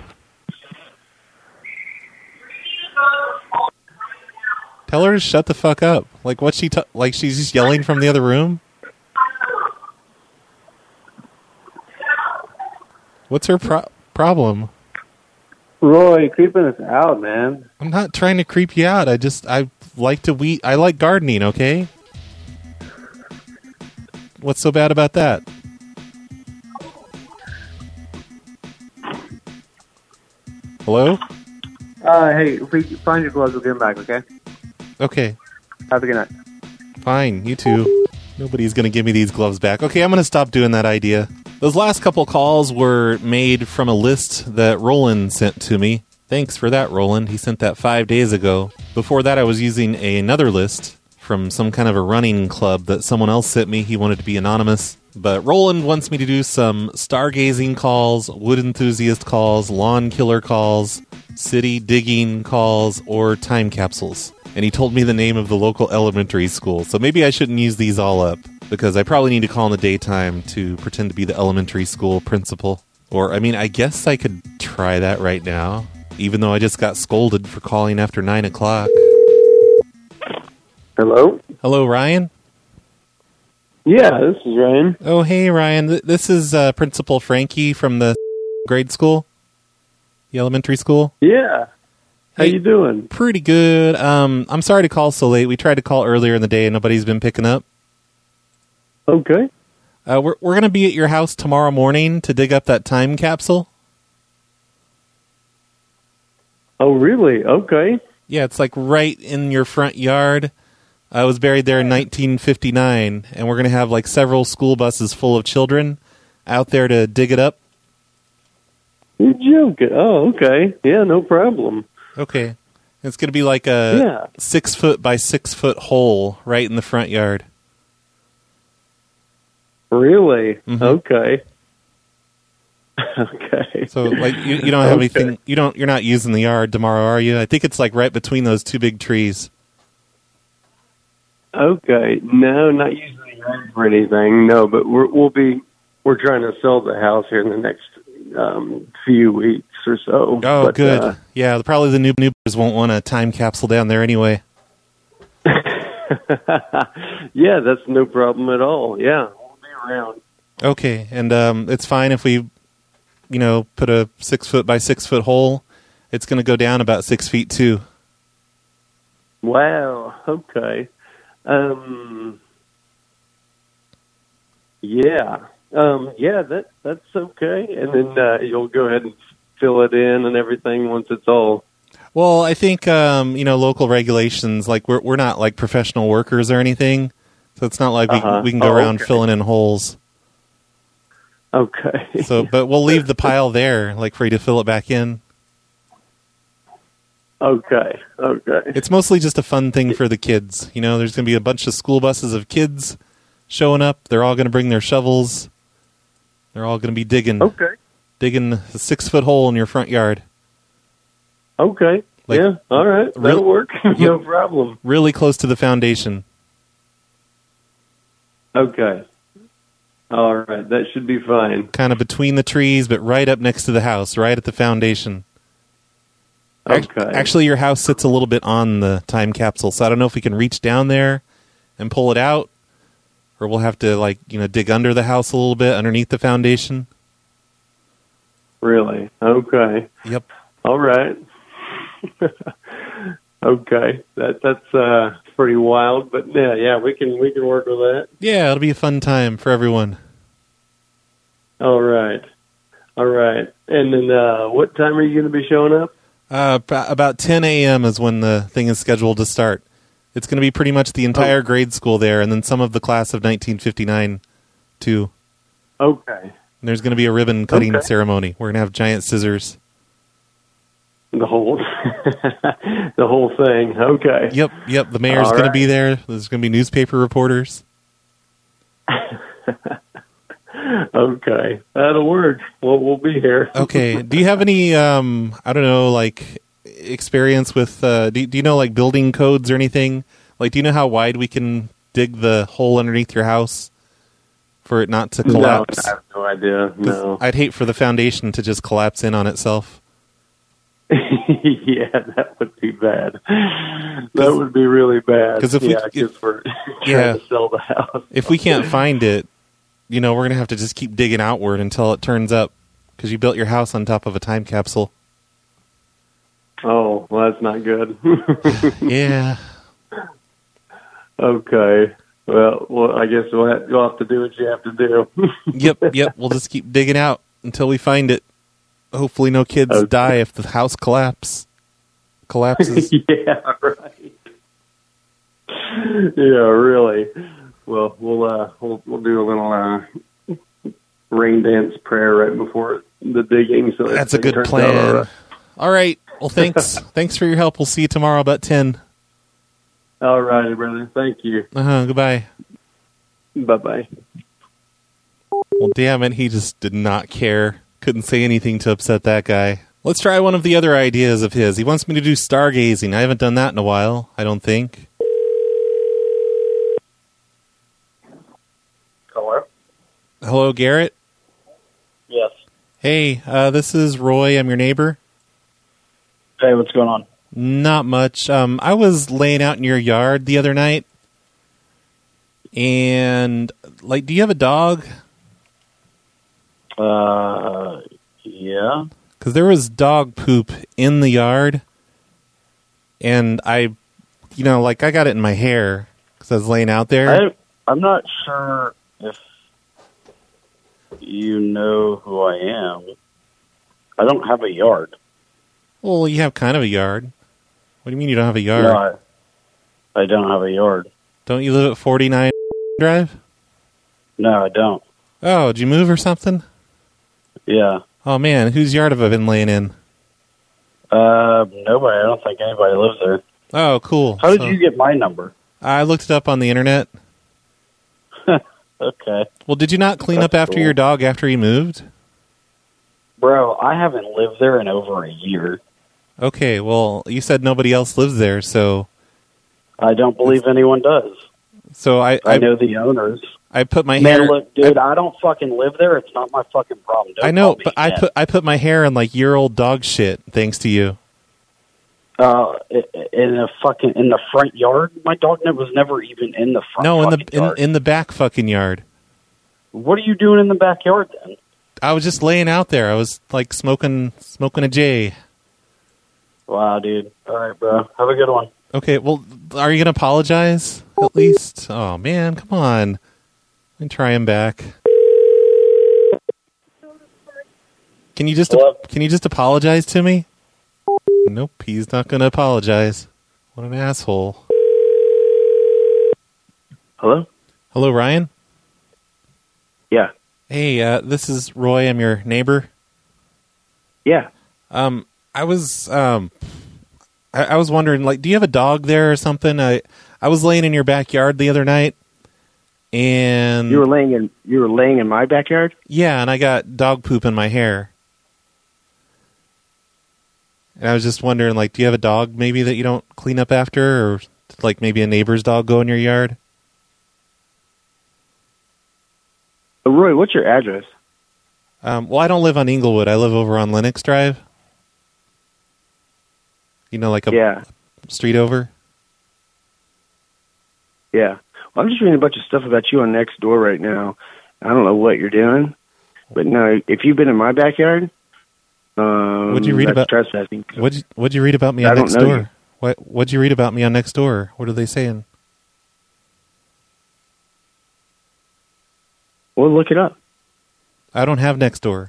Tell her to shut the fuck up. What's she... she's just yelling from the other room? What's her problem? Roy, creeping us out, man. I'm not trying to creep you out. I like to weed. I like gardening, okay? What's so bad about that? Hello? Hey, if we find your gloves, we'll get them back, okay? Okay. Have a good night. Fine, you too. Nobody's going to give me these gloves back. Okay, I'm going to stop doing that idea. Those last couple calls were made from a list that Roland sent to me. Thanks for that, Roland. He sent that 5 days ago. Before that, I was using another list from some kind of a running club that someone else sent me. He wanted to be anonymous. But Roland wants me to do some stargazing calls, wood enthusiast calls, lawn killer calls, city digging calls, or time capsules. And he told me the name of the local elementary school. So maybe I shouldn't use these all up, because I probably need to call in the daytime to pretend to be the elementary school principal. Or, I guess I could try that right now, even though I just got scolded for calling after 9 o'clock. Hello? Hello, Ryan? Yeah, this is Ryan. Oh, hey, Ryan. This is Principal Frankie from the grade school, the elementary school. Yeah. How you doing? Pretty good. I'm sorry to call so late. We tried to call earlier in the day and nobody's been picking up. Okay. We're going to be at your house tomorrow morning to dig up that time capsule. Oh, really? Okay. Yeah, it's right in your front yard. I was buried there in 1959, and we're going to have several school buses full of children out there to dig it up. You're joking. Oh, okay. Yeah, no problem. Okay. It's going to be a 6 foot by 6 foot hole right in the front yard. Really? Mm-hmm. Okay. Okay. So you don't have anything. You're not using the yard tomorrow, are you? I think it's right between those two big trees. Okay. No, not using the yard for anything. No, but we're trying to sell the house here in the next few weeks or so. Oh, but, good. Yeah, probably the newbers won't want a time capsule down there anyway. Yeah, that's no problem at all. Yeah, we'll be around. Okay, and it's fine if we, put a 6 foot by 6 foot hole. It's going to go down about 6 feet too. Wow. Okay. Yeah. That's okay. And then you'll go ahead and fill it in and everything once it's all. Well, I think local regulations, we're not professional workers or anything, so it's not like we can go around filling in holes. Okay. But we'll leave the pile there, for you to fill it back in. Okay. It's mostly just a fun thing for the kids. There's going to be a bunch of school buses of kids showing up. They're all going to bring their shovels. They're all going to be digging. Okay. Digging a 6 foot hole in your front yard. Okay. Like, yeah, all right. That'll work. No problem. Really close to the foundation. Okay. All right. That should be fine. Kind of between the trees, but right up next to the house, right at the foundation. Okay. Actually, your house sits a little bit on the time capsule, so I don't know if we can reach down there and pull it out, or we'll have to, dig under the house a little bit, underneath the foundation. Really? Okay. Yep. All right. Okay. That's pretty wild, but yeah, we can work with that. Yeah, it'll be a fun time for everyone. All right. And then what time are you going to be showing up? About 10 a.m. is when the thing is scheduled to start. It's going to be pretty much the entire grade school there, and then some of the class of 1959, too. Okay. And there's going to be a ribbon cutting ceremony. We're going to have giant scissors. The whole thing. Okay. Yep. The mayor's going to be there. There's going to be newspaper reporters. Okay. That'll work. We'll be here. Okay. Do you have any, experience with, do you know, building codes or anything? Do you know how wide we can dig the hole underneath your house for it not to collapse? No, I have no idea. No. I'd hate for the foundation to just collapse in on itself. Yeah, that would be bad. That would be really bad. Because we're trying to sell the house. If we can't find it, we're going to have to just keep digging outward until it turns up, because you built your house on top of a time capsule. Oh, well, that's not good. Yeah. Okay. Well, I guess you'll have to do what you have to do. Yep. We'll just keep digging out until we find it. Hopefully no kids die if the house collapses. Yeah, right. Yeah, really. Well, we'll do a little rain dance prayer right before the digging. So that's a good plan. All right. Well, thanks. Thanks for your help. We'll see you tomorrow about 10. All righty, brother. Thank you. Goodbye. Bye-bye. Well, damn it. He just did not care. Couldn't say anything to upset that guy. Let's try one of the other ideas of his. He wants me to do stargazing. I haven't done that in a while, I don't think. Hello? Hello, Garrett? Yes. Hey, this is Roy. I'm your neighbor. Hey, what's going on? Not much. I was laying out in your yard the other night, and, do you have a dog? Yeah. Because there was dog poop in the yard, and I got it in my hair because I was laying out there. I'm not sure if you know who I am. I don't have a yard. Well, you have kind of a yard. What do you mean you don't have a yard? No, I don't have a yard. Don't you live at 49 Drive? No, I don't. Oh, did you move or something? Yeah. Oh, man, whose yard have I been laying in? Nobody. I don't think anybody lives there. Oh, cool. How did you get my number? I looked it up on the internet. Okay. Well, did you not clean up after your dog after he moved? Bro, I haven't lived there in over a year. Okay, well, you said nobody else lives there, so... I don't believe anyone does. So I know the owners. I put my hair... Man, look, dude, I don't fucking live there. It's not my fucking problem. Don't I know, but again. I put my hair in year old dog shit thanks to you. In the front yard. My dog was never even in the front. No, yard. in the back fucking yard. What are you doing in the backyard then? I was just laying out there. I was smoking a J. Wow, dude. All right, bro. Have a good one. Okay, well, are you gonna apologize at least? Oh man, come on. Let me try him back. Can you just apologize to me? Nope, he's not gonna apologize. What an asshole. Hello? Hello, Ryan? Yeah. Hey, this is Roy. I'm your neighbor. Yeah. I was wondering, do you have a dog there or something? I was laying in your backyard the other night, and you were laying in my backyard? Yeah, and I got dog poop in my hair. And I was just wondering, like, do you have a dog maybe that you don't clean up after, or like maybe a neighbor's dog go in your yard? Roy, what's your address? Well, I don't live on Inglewood. I live over on Lennox Drive. You know, like a street over? Yeah. Well, I'm just reading a bunch of stuff about you on Nextdoor right now. I don't know what you're doing, but no, if you've been in my backyard, what'd you read about trespassing? What'd you read about me on Nextdoor? What'd you read about me on Nextdoor? What are they saying? Well, look it up. I don't have Nextdoor.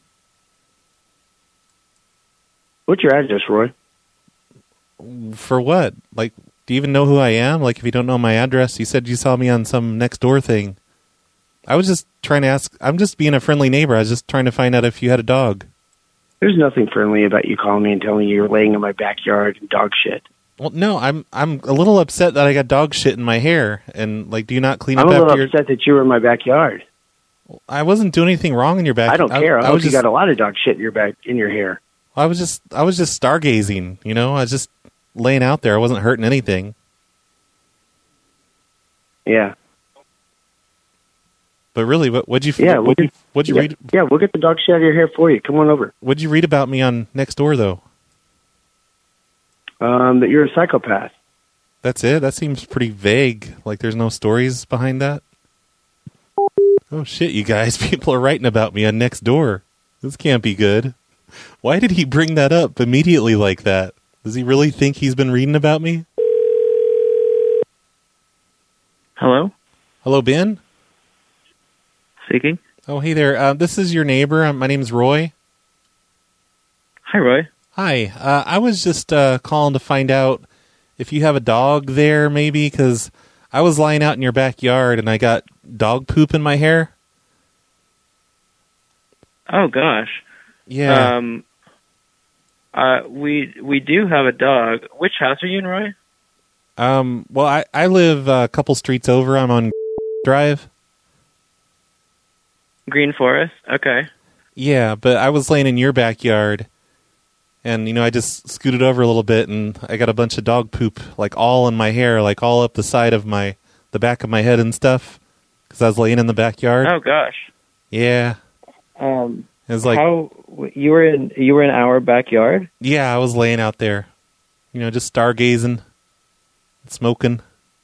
What's your address, Roy? For what? Like, do you even know who I am? Like, if you don't know my address, you said you saw me on some Nextdoor thing. I was just trying to ask. I'm just being a friendly neighbor. I was just trying to find out if you had a dog. There's nothing friendly about you calling me and telling me you're laying in my backyard and dog shit. Well, no, I'm a little upset that I got dog shit in my hair. And, like, do you not clean up after your... I'm a little upset that you were in my backyard. I wasn't doing anything wrong in your backyard. I don't care. I hope you got a lot of dog shit in your hair. I was just stargazing, you know? I was just laying out there. I wasn't hurting anything. Yeah. But really, what'd you read? Yeah, we'll get the dog shit out of your hair for you. Come on over. What'd you read about me on Nextdoor, though? That you're a psychopath. That's it? That seems pretty vague. Like there's no stories behind that? Oh, shit, you guys. People are writing about me on Nextdoor. This can't be good. Why did he bring that up immediately like that? Does he really think he's been reading about me? Hello? Hello, Ben? Speaking. Oh, hey there. This is your neighbor. My name's Roy. Hi, Roy. Hi. I was just calling to find out if you have a dog there, maybe, because I was lying out in your backyard and I got dog poop in my hair. Oh, gosh. Yeah. We do have a dog. Which house are you in, Roy? Well, I live a couple streets over. I'm on Drive. Green Forest? Okay. Yeah, but I was laying in your backyard, and, you know, I just scooted over a little bit, and I got a bunch of dog poop, like, all in my hair, like, all up the side of the back of my head and stuff, because I was laying in the backyard. Oh, gosh. Yeah. It was like... You were in our backyard? Yeah, I was laying out there, you know, just stargazing, smoking.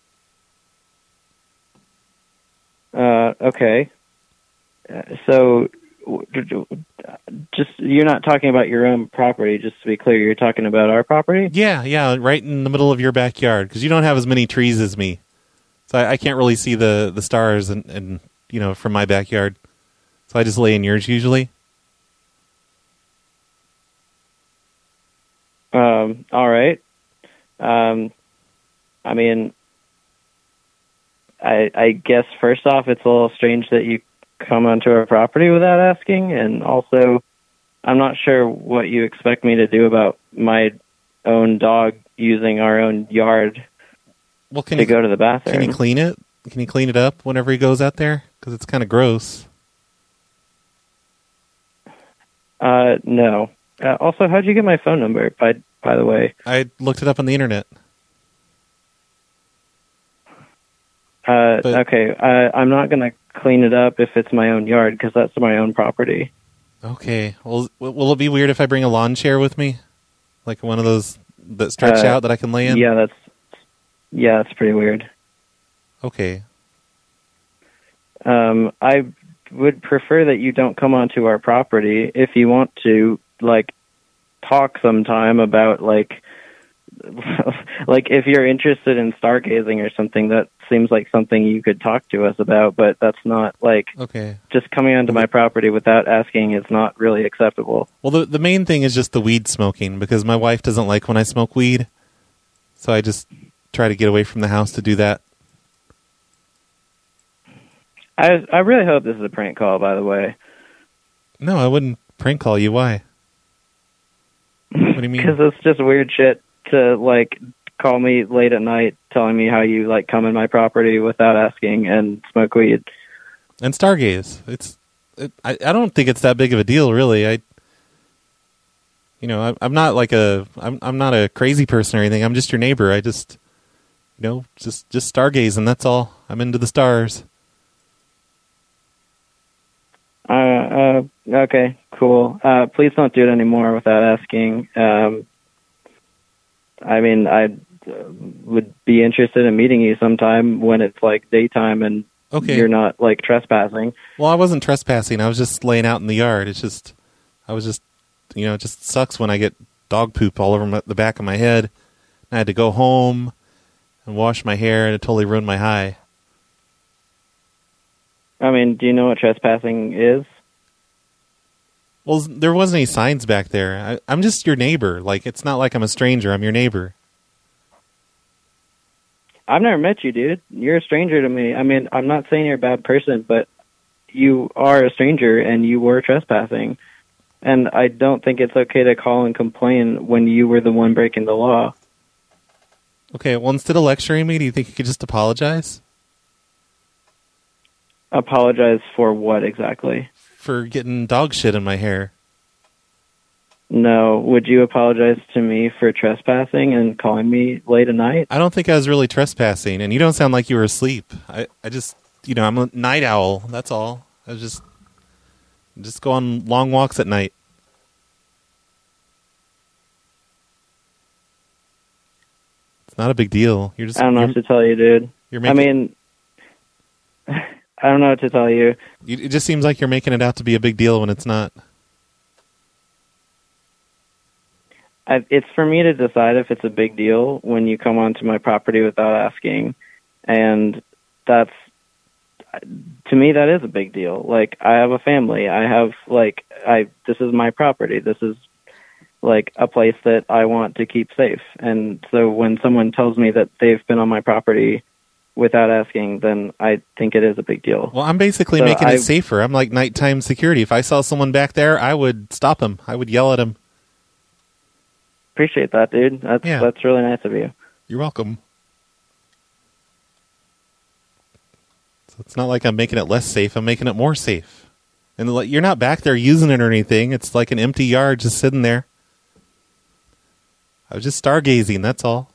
Okay. So, just you're not talking about your own property, just to be clear. You're talking about our property? Yeah, right in the middle of your backyard, because you don't have as many trees as me. So I can't really see the stars and you know, from my backyard. So I just lay in yours usually. All right. I mean, I guess first off, it's a little strange that you come onto our property without asking, and also, I'm not sure what you expect me to do about my own dog using our own yard to go to the bathroom. Can you clean it? Can you clean it up whenever he goes out there? Because it's kind of gross. No. Also, how'd you get my phone number, by the way? I looked it up on the internet. Okay, I'm not going to clean it up if it's my own yard, because that's my own property. Okay. Well, will it be weird if I bring a lawn chair with me? Like one of those that stretch out that I can lay in? Yeah, that's pretty weird. Okay. I would prefer that you don't come onto our property. If you want to, like, talk sometime about, like if you're interested in stargazing or something, that seems like something you could talk to us about, but that's not, like, okay. Just coming onto my property without asking is not really acceptable. Well, the main thing is just the weed smoking, because my wife doesn't like when I smoke weed, so I just try to get away from the house to do that. I really hope this is a prank call, by the way. No, I wouldn't prank call you. Why? What do you mean? Because it's just weird shit to, like, call me late at night telling me how you, like, come in my property without asking and smoke weed. And stargaze. I don't think it's that big of a deal, really. I'm not like I'm not a crazy person or anything. I'm just your neighbor. I just, just stargazing. That's all. I'm into the stars. Okay, cool. Please don't do it anymore without asking. I would be interested in meeting you sometime when it's like daytime and you're not like trespassing. Well, I wasn't trespassing. I was just laying out in the yard. It just sucks when I get dog poop all over the back of my head. I had to go home and wash my hair, and it totally ruined my high. Do you know what trespassing is? Well, there wasn't any signs back there. I'm just your neighbor. Like, it's not like I'm a stranger. I'm your neighbor. I've never met you, dude. You're a stranger to me. I'm not saying you're a bad person, but you are a stranger and you were trespassing. And I don't think it's okay to call and complain when you were the one breaking the law. Okay, well, instead of lecturing me, do you think you could just apologize? Apologize for what exactly? For getting dog shit in my hair. No. Would you apologize to me for trespassing and calling me late at night? I don't think I was really trespassing, and you don't sound like you were asleep. I just, I'm a night owl, that's all. I was just go on long walks at night. It's not a big deal. I don't know what to tell you, dude. I don't know what to tell you. It just seems like you're making it out to be a big deal when it's not. It's for me to decide if it's a big deal when you come onto my property without asking. And to me, that is a big deal. Like, I have a family. This is my property. This is like a place that I want to keep safe. And so when someone tells me that they've been on my property without asking, then I think it is a big deal. Well, I'm basically making it safer. I'm like nighttime security. If I saw someone back there, I would stop him. I would yell at him. Appreciate that, dude. That's really nice of you. You're welcome. So it's not like I'm making it less safe. I'm making it more safe. And you're not back there using it or anything. It's like an empty yard just sitting there. I was just stargazing, that's all.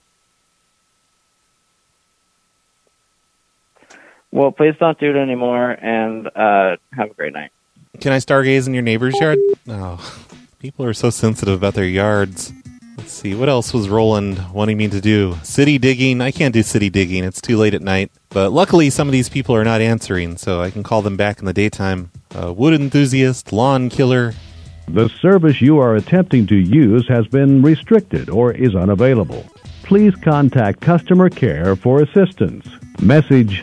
Well, please don't do it anymore, and have a great night. Can I stargaze in your neighbor's yard? Oh, people are so sensitive about their yards. Let's see, what else was Roland wanting me to do? City digging? I can't do city digging. It's too late at night. But luckily, some of these people are not answering, so I can call them back in the daytime. Wood enthusiast, lawn killer. The service you are attempting to use has been restricted or is unavailable. Please contact customer care for assistance. Message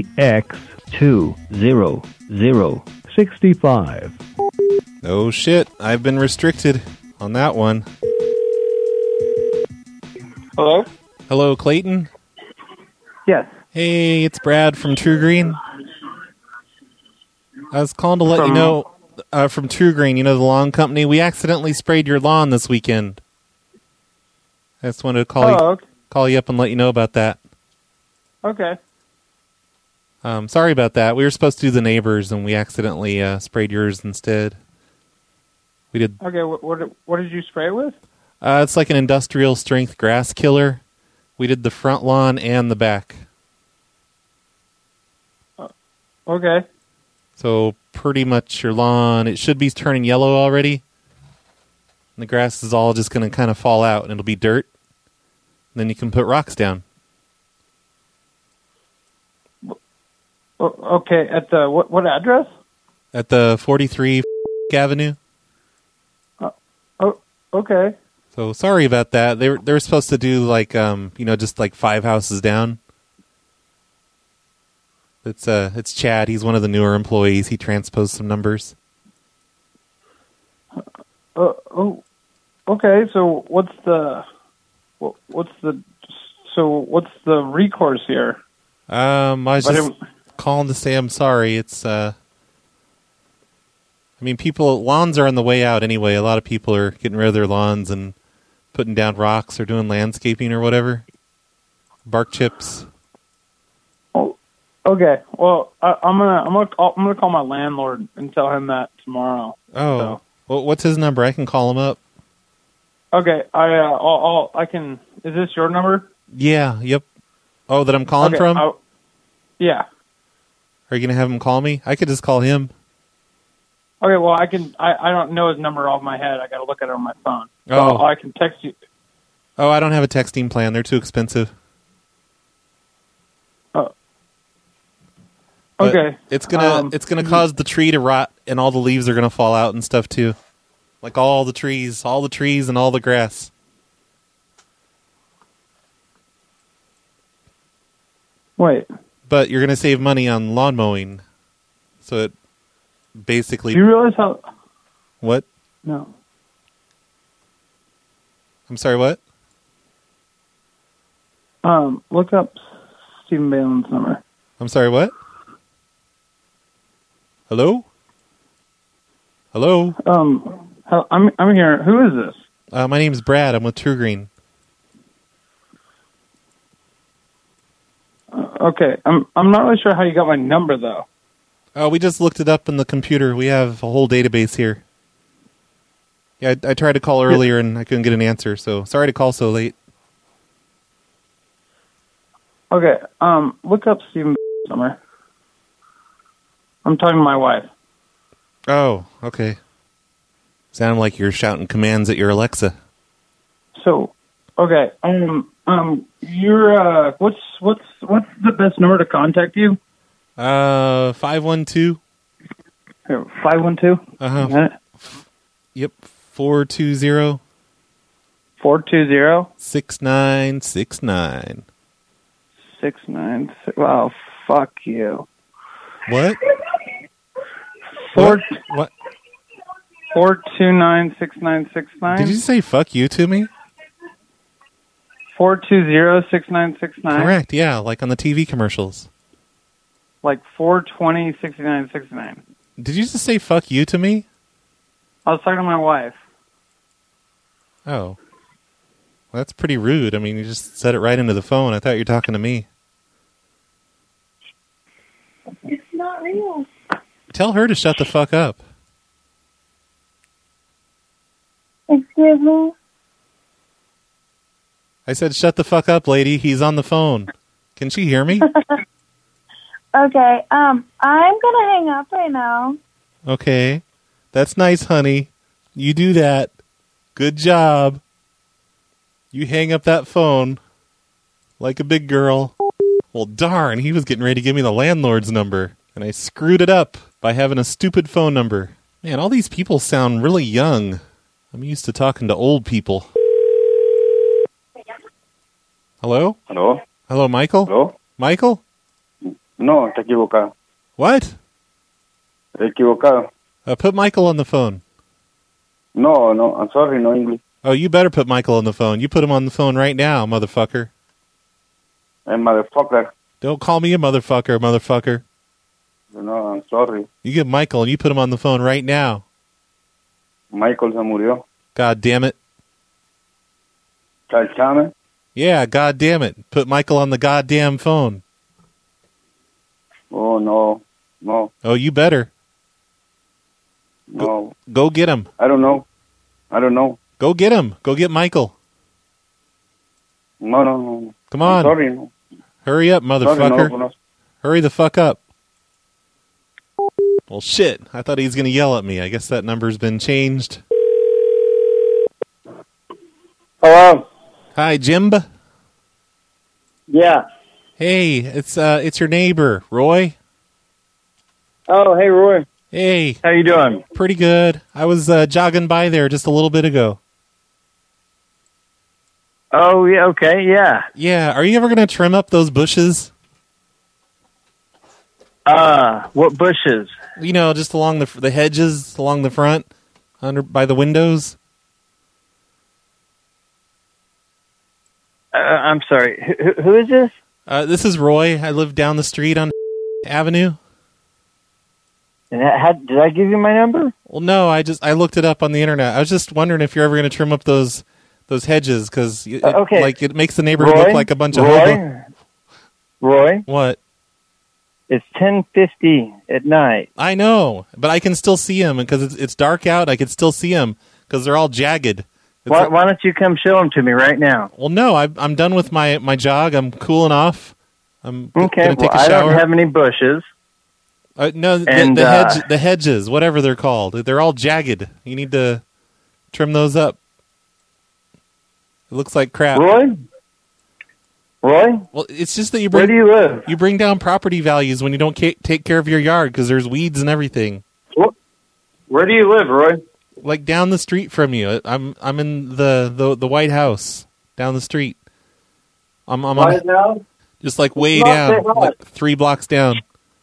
TX20065. Oh shit, I've been restricted on that one. Hello? Hello, Clayton? Yes. Hey, it's Brad from True Green. I was calling to let you know, from True Green, the lawn company, we accidentally sprayed your lawn this weekend. I just wanted to call you up and let you know about that. Okay. Sorry about that. We were supposed to do the neighbors, and we accidentally sprayed yours instead. We did. Okay, what did you spray it with? It's like an industrial strength grass killer. We did the front lawn and the back. Okay. So pretty much your lawn, it should be turning yellow already. And the grass is all just going to kind of fall out, and it'll be dirt. And then you can put rocks down. Okay, at the what address? At the 43 Avenue. Okay. So sorry about that. They were supposed to do like just like 5 houses down. It's Chad. He's one of the newer employees. He transposed some numbers. Okay. So what's the recourse here? I was just calling to say I'm sorry. It's lawns are on the way out anyway. A lot of people are getting rid of their lawns and putting down rocks or doing landscaping or whatever. Bark chips. Oh, okay. Well, I'm gonna call my landlord and tell him that tomorrow. Oh, so. Well, what's his number? I can call him up. Okay, I can. Is this your number? Yeah. Yep. Oh, that I'm calling from? Yeah. Are you gonna have him call me? I could just call him. Okay, well, I can. I don't know his number off my head. I got to look at it on my phone. So Oh. I can text you. Oh, I don't have a texting plan. They're too expensive. Oh. But Okay. it's gonna cause the tree to rot, and all the leaves are gonna fall out and stuff too. Like all the trees and all the grass. Wait. But you're gonna save money on lawn mowing, so it basically. Do you realize how? What? No. I'm sorry. What? Look up Stephen Balin's number. I'm sorry. What? Hello? Hello? I'm here. Who is this? My name's Brad. I'm with True Green. Okay. I'm not really sure how you got my number though. Oh, we just looked it up in the computer. We have a whole database here. Yeah, I tried to call earlier and I couldn't get an answer, so sorry to call so late. Okay. Look up Stephen number. I'm talking to my wife. Oh, okay. Sound like you're shouting commands at your Alexa. So, okay. You're what's the best number to contact you? 512. 512. Yep. 420. 420. 6969. 69. Wow, fuck you. What? What? 429-6969. Did you say fuck you to me? 420-6969. Correct, yeah, like on the TV commercials. Like 420-6969. Did you just say fuck you to me? I was talking to my wife. Oh. Well, that's pretty rude. I mean, you just said it right into the phone. I thought you were talking to me. It's not real. Tell her to shut the fuck up. Excuse me? I said, shut the fuck up, lady. He's on the phone. Can she hear me? Okay, I'm gonna hang up right now. Okay. That's nice, honey. You do that. Good job. You hang up that phone like a big girl. Well, darn, he was getting ready to give me the landlord's number, and I screwed it up by having a stupid phone number. Man, all these people sound really young. I'm used to talking to old people. Hello? Hello? Hello, Michael? Hello? Michael? No, te equivocado. What? Equivocado. Put Michael on the phone. No, I'm sorry, no English. Oh, you better put Michael on the phone. You put him on the phone right now, motherfucker. Hey, motherfucker. Don't call me a motherfucker. No, I'm sorry. You get Michael and you put him on the phone right now. Michael se murió. God damn it. Calchame? Yeah, god damn it. Put Michael on the goddamn phone. Oh, no. Oh, you better. No. Go get him. I don't know. Go get him. Go get Michael. No. Come on. I'm sorry. No. Hurry up, motherfucker. No. Hurry the fuck up. Well, shit. I thought he was going to yell at me. I guess that number's been changed. Hello. Hi, Jim. Yeah. Hey, it's your neighbor, Roy. Oh, hey, Roy. Hey. How you doing? Pretty good. I was jogging by there just a little bit ago. Oh, yeah, okay, yeah. Yeah, are you ever going to trim up those bushes? What bushes? You know, just along the hedges along the front, by the windows. I'm sorry. Who is this? This is Roy. I live down the street on Avenue. And did I give you my number? Well, no. I looked it up on the internet. I was just wondering if you're ever going to trim up those hedges because it makes the neighborhood look like a bunch of hobo. Roy. What? It's 10:50 at night. I know, but I can still see them because it's dark out. I can still see them because they're all jagged Why don't you come show them to me right now? Well, no, I'm done with my jog. I'm cooling off. I'm okay. Gonna take a I shower. don't have any bushes. No, the hedges, whatever they're called, they're all jagged. You need to trim those up. It looks like crap. Roy? Well, it's just that where do you live? You bring down property values when you don't take care of your yard because there's weeds and everything. Where do you live, Roy? Like down the street from you. I'm in the White House down the street. I'm White House? Just like way down, like 3 blocks down.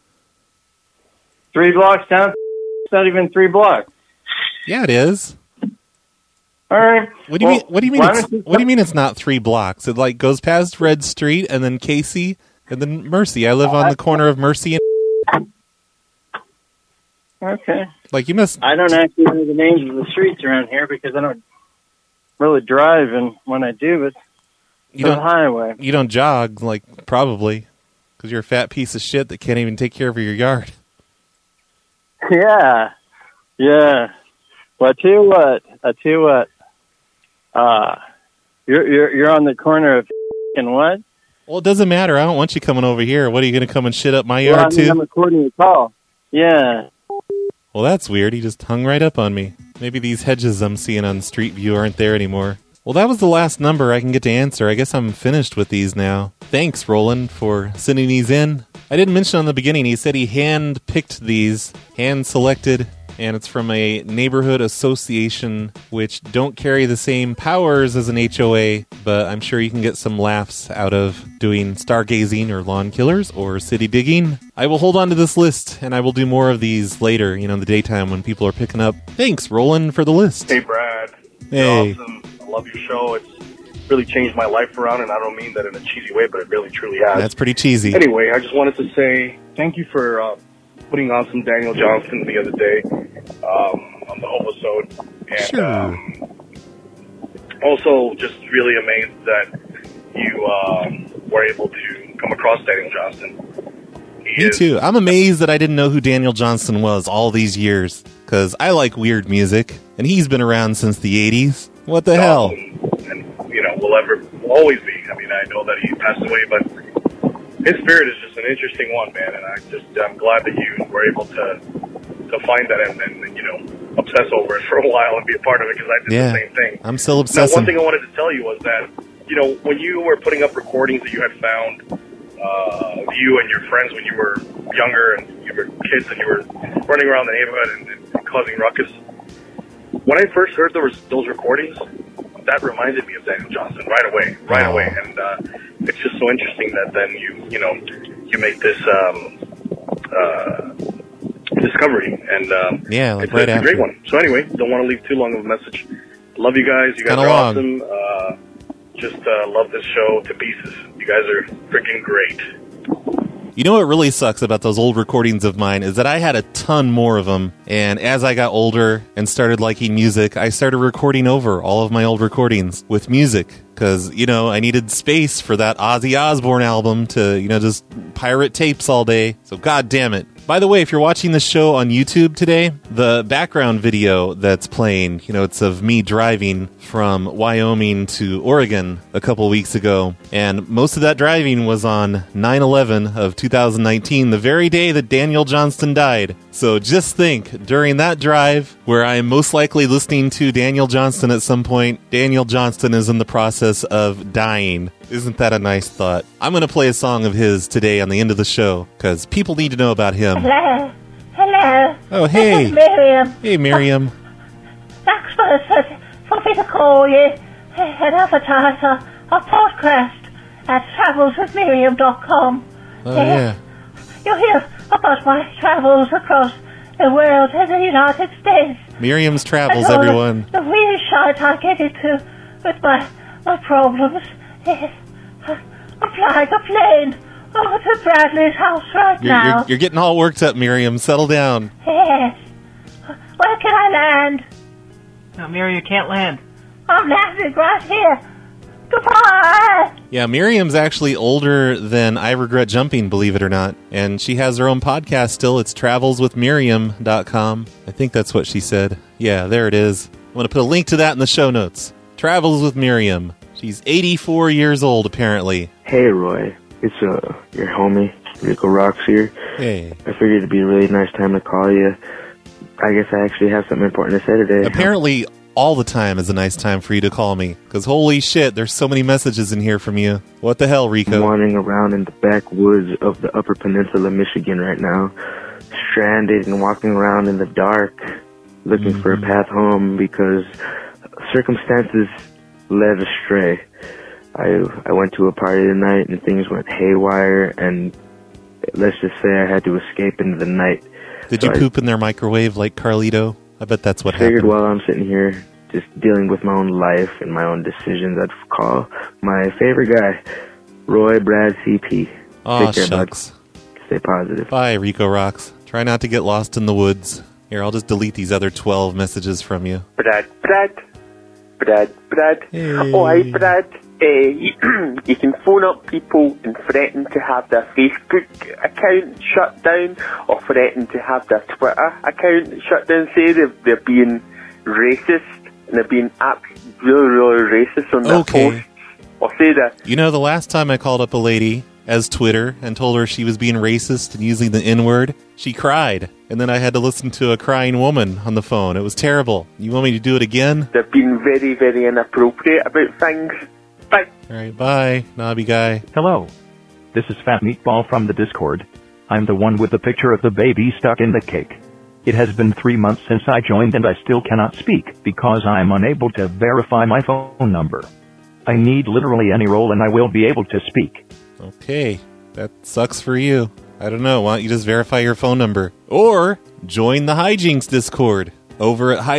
3 blocks down? It's not even 3 blocks. Yeah, it is. All right. What do you mean? What do you mean? It's not 3 blocks. It like goes past Red Street and then Casey and then Mercy. I live on the corner of Mercy and. Okay. Like you must. I don't actually know the names of the streets around here because I don't really drive, and when I do, it's the highway. You don't jog, like probably, because you're a fat piece of shit that can't even take care of your yard. Yeah. Well, I tell you what. You're on the corner of and what? Well, it doesn't matter. I don't want you coming over here. What, are you going to come and shit up my yard too? I'm recording your call. Yeah. Well, that's weird. He just hung right up on me. Maybe these hedges I'm seeing on Street View aren't there anymore. Well, that was the last number I can get to answer. I guess I'm finished with these now. Thanks, Roland, for sending these in. I didn't mention on the beginning, he said he hand-picked these, hand-selected, and it's from a neighborhood association which don't carry the same powers as an HOA, but I'm sure you can get some laughs out of doing stargazing or lawn killers or city digging. I will hold on to this list, and I will do more of these later, in the daytime when people are picking up. Thanks, Roland, for the list. Hey, Brad. Hey. You're awesome. I love your show. It's really changed my life around, and I don't mean that in a cheesy way, but it really, truly has. That's pretty cheesy. Anyway, I just wanted to say thank you for putting on some Daniel Johnston the other day on the Hobosode. And sure. Also just really amazed that you were able to come across Daniel Johnston. Me too. I'm amazed that I didn't know who Daniel Johnston was all these years, because I like weird music, and he's been around since the 80s. What the hell? And, will always be. I mean, I know that he passed away, but his spirit is just an interesting one, man, and I'm glad that you were able to find that and obsess over it for a while and be a part of it, because I did the same thing. I'm still obsessing. Now, one thing I wanted to tell you was that, when you were putting up recordings that you had found, you and your friends when you were younger and you were kids and you were running around the neighborhood and causing ruckus, when I first heard those recordings, that reminded me of Daniel Johnston right away. And it's just so interesting that then you make this discovery, and it's a great one. So anyway, don't want to leave too long of a message. Love you guys. You guys are awesome. Just love this show to pieces. You guys are freaking great. You know what really sucks about those old recordings of mine is that I had a ton more of them, and as I got older and started liking music, I started recording over all of my old recordings with music, because, I needed space for that Ozzy Osbourne album to, just pirate tapes all day, so god damn it. By the way, if you're watching this show on YouTube today, the background video that's playing, it's of me driving from Wyoming to Oregon a couple weeks ago. And most of that driving was on 9/11 of 2019, the very day that Daniel Johnston died. So just think, during that drive, where I am most likely listening to Daniel Johnston at some point, Daniel Johnston is in the process of dying. Isn't that a nice thought? I'm going to play a song of his today on the end of the show, because people need to know about him. Hello. Oh, hey. This is Miriam. Hey, Miriam. Expert said for me to call you an advertiser of podcast at travelswithmiriam.com. Oh, yeah. You'll hear about my travels across the world and the United States. Miriam's travels, everyone. The weird shite I get into with my problems. Yes. I'm flying a plane over to Bradley's house now. You're getting all worked up, Miriam. Settle down. Yes. Where can I land? No, Miriam, you can't land. I'm landing right here. Goodbye. Yeah, Miriam's actually older than I Regret Jumping, believe it or not. And she has her own podcast still. It's travelswithmiriam.com. I think that's what she said. Yeah, there it is. I'm going to put a link to that in the show notes. Travels with Miriam. She's 84 years old, apparently. Hey, Roy. It's your homie, Rico Rocks here. Hey. I figured it'd be a really nice time to call you. I guess I actually have something important to say today. Apparently, all the time is a nice time for you to call me. Because holy shit, there's so many messages in here from you. What the hell, Rico? I'm wandering around in the backwoods of the Upper Peninsula, Michigan right now. Stranded and walking around in the dark, looking for a path home because circumstances led astray. I went to a party tonight and things went haywire, and let's just say I had to escape into the night. Did you poop in their microwave like Carlito? I bet that's what happened. Figured while I'm sitting here just dealing with my own life and my own decisions, I'd call my favorite guy, Roy Brad CP. Aw, shucks. Stay positive. Bye, Rico Rocks. Try not to get lost in the woods. Here, I'll just delete these other 12 messages from you. Brad. Hey. Oh, hi, Brad. You can phone up people and threaten to have their Facebook account shut down, or threaten to have their Twitter account shut down. Say they're being racist, and they're being really racist on their posts. Or say that... You know, the last time I called up a lady as Twitter and told her she was being racist and using the N-word, she cried. And then I had to listen to a crying woman on the phone. It was terrible. You want me to do it again? They're being very, very inappropriate about things. Bye. All right, bye, knobby guy. Hello. This is Fat Meatball from the Discord. I'm the one with the picture of the baby stuck in the cake. It has been 3 months since I joined and I still cannot speak because I am unable to verify my phone number. I need literally any role and I will be able to speak. Okay, that sucks for you. I don't know, why don't you just verify your phone number? Or join the Hijinks Discord over at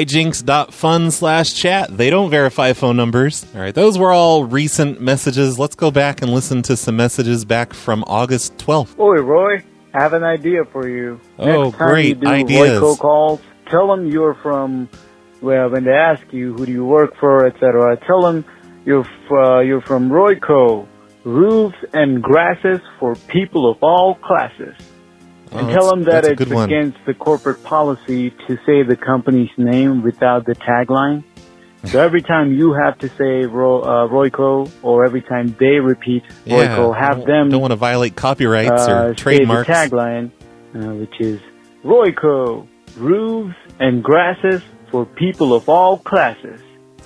hijinks.fun/chat. They don't verify phone numbers. All right, those were all recent messages. Let's go back and listen to some messages back from August 12th. Oi, Roy, I have an idea for you. Oh, next time great you do ideas. Royco calls, tell them you're from, well, when they ask you who do you work for, etc., tell them you're from Royco, Roofs and Grasses for People of All Classes. And tell them that it's against the corporate policy to say the company's name without the tagline. So every time you have to say Royco, or every time they repeat Royco, have them... Don't want to violate copyrights or trademarks. Say the tagline, which is Royco, Roofs and Grasses for People of All Classes.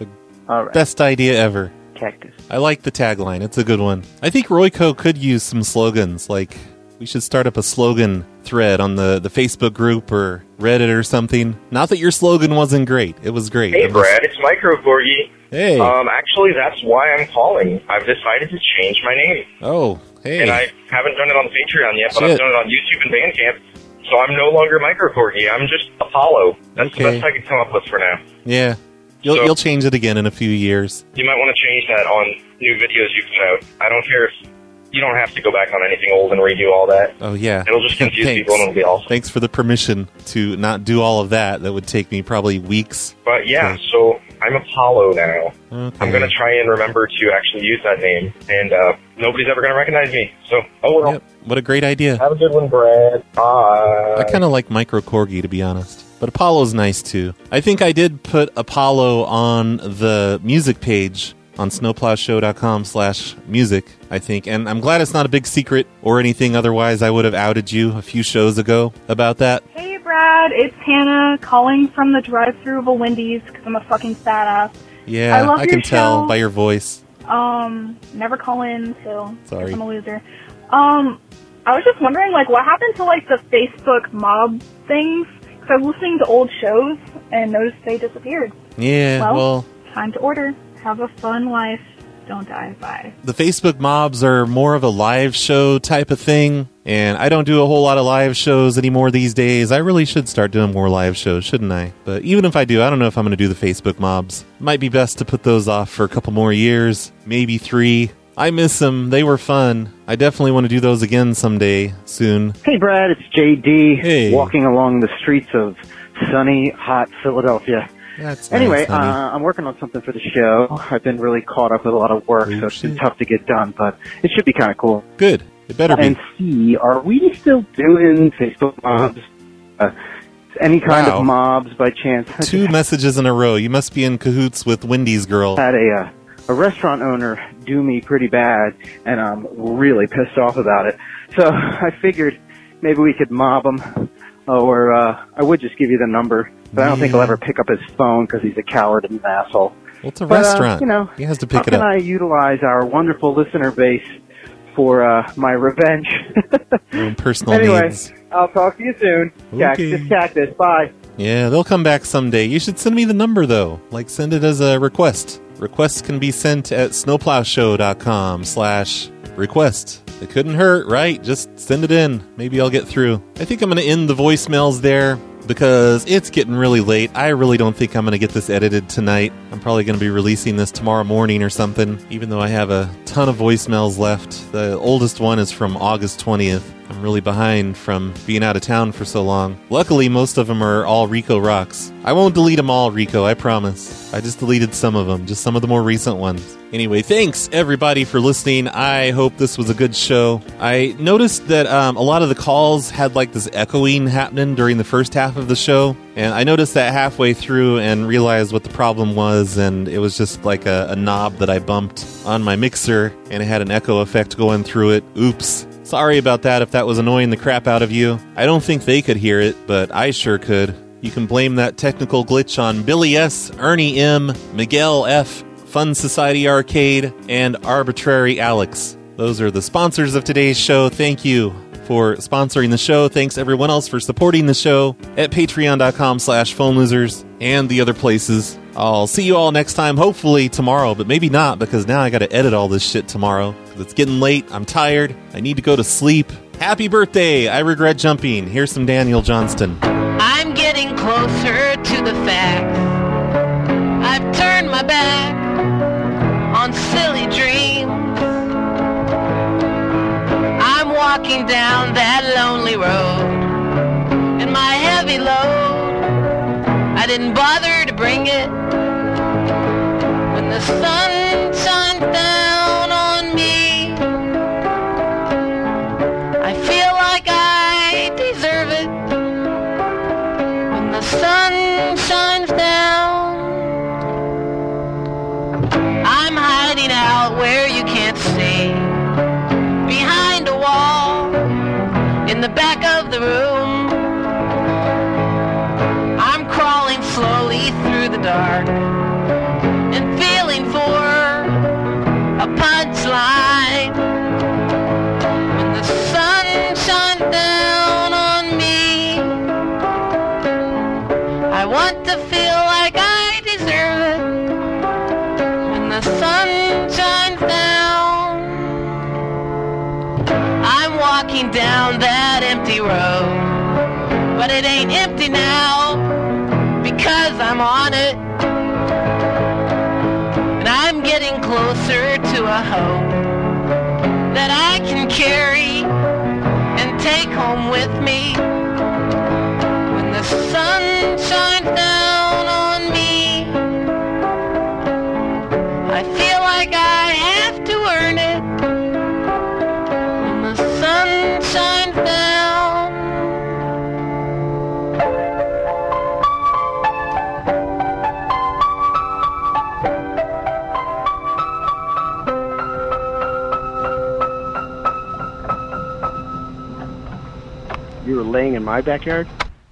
All right. Best idea ever. Cactus. I like the tagline. It's a good one. I think Royco could use some slogans, like... We should start up a slogan thread on the Facebook group or Reddit or something. Not that your slogan wasn't great. It was great. Hey, Brad, it's Micro Corgi. Hey. Actually, that's why I'm calling. I've decided to change my name. Oh, hey. And I haven't done it on Patreon yet, but I've done it on YouTube and Bandcamp. So I'm no longer Micro Corgi. I'm just Apollo. That's the best I can come up with for now. Yeah. You'll change it again in a few years. You might want to change that on new videos you put out. I don't care if... You don't have to go back on anything old and redo all that. Oh, yeah. It'll just confuse people and it'll be awesome. Thanks for the permission to not do all of that. That would take me probably weeks. But yeah, so I'm Apollo now. Okay. I'm going to try and remember to actually use that name. And nobody's ever going to recognize me. So, oh well. Yep. What a great idea. Have a good one, Brad. Bye. I kind of like Micro Corgi, to be honest. But Apollo's nice, too. I think I did put Apollo on the music page on snowplowshow.com/music, I think. And I'm glad it's not a big secret or anything. Otherwise, I would have outed you a few shows ago about that. Hey, Brad. It's Hannah calling from the drive-thru of a Wendy's because I'm a fucking fat ass. Yeah, I can tell by your voice. Never call in, so sorry. I'm a loser. I was just wondering, what happened to, the Facebook mob things? Because I was listening to old shows and noticed they disappeared. Yeah, well... Time to order. Have a fun life. Don't die. Bye. The Facebook mobs are more of a live show type of thing, and I don't do a whole lot of live shows anymore these days. I really should start doing more live shows, shouldn't I? But even if I do, I don't know if I'm going to do the Facebook mobs. Might be best to put those off for a couple more years, maybe 3. I miss them. They were fun. I definitely want to do those again someday, soon. Hey, Brad, it's JD. Hey. Walking along the streets of sunny, hot Philadelphia. That's anyway, nice, I'm working on something for the show. I've been really caught up with a lot of work, so it's been tough to get done, but it should be kind of cool. Good. It better be. And C, are we still doing Facebook mobs? any kind of mobs by chance. 2 messages in a row. You must be in cahoots with Wendy's girl. Had a restaurant owner do me pretty bad, and I'm really pissed off about it. So I figured maybe we could mob him, or I would just give you the number, but I don't think he'll ever pick up his phone because he's a coward and an asshole. Well, it's a restaurant. He has to pick it up. How can I utilize our wonderful listener base for my revenge? Your own personal needs. Anyway, I'll talk to you soon. Okay. Cactus. Bye. Yeah, they'll come back someday. You should send me the number, though. Send it as a request. Requests can be sent at snowplowshow.com/request. It couldn't hurt, right? Just send it in. Maybe I'll get through. I think I'm going to end the voicemails there because it's getting really late. I really don't think I'm going to get this edited tonight. I'm probably going to be releasing this tomorrow morning or something, even though I have a ton of voicemails left. The oldest one is from August 20th. I'm really behind from being out of town for so long. Luckily, most of them are all Rico Rocks. I won't delete them all, Rico, I promise. I just deleted some of them, just some of the more recent ones. Anyway, thanks everybody for listening. I hope this was a good show. I noticed that a lot of the calls had this echoing happening during the first half of the show. And I noticed that halfway through and realized what the problem was, and it was just a knob that I bumped on my mixer, and it had an echo effect going through it. Oops. Sorry about that if that was annoying the crap out of you. I don't think they could hear it, but I sure could. You can blame that technical glitch on Billy S., Ernie M., Miguel F., Fun Society Arcade, and Arbitrary Alex. Those are the sponsors of today's show. Thank you for sponsoring the show. Thanks everyone else for supporting the show at patreon.com/phonelosers and the other places. I'll see you all next time, hopefully tomorrow, but maybe not, because now I gotta edit all this shit tomorrow. It's getting late, I'm tired, I need to go to sleep. Happy birthday, I regret jumping. Here's some Daniel Johnston. I'm getting closer to the facts. I've turned my back on silly dreams. I'm walking down that lonely road, and my heavy load, I didn't bother to bring it. When the sun shines down on me, I feel like I deserve it. When the sun shines down, I'm hiding out where you can't see, behind a wall, in the back of the room. I'm crawling slowly through the dark and feeling for a punchline. When the sun shines down on me, I want to feel like I deserve it. When the sun shines down, I'm walking down that empty road, but it ain't empty now, because I'm on it. And I'm getting closer to a hope that I can carry and take home with me. When the sun shines down on me, I feel like I have to earn it. When the sun shines down, You were laying in my backyard?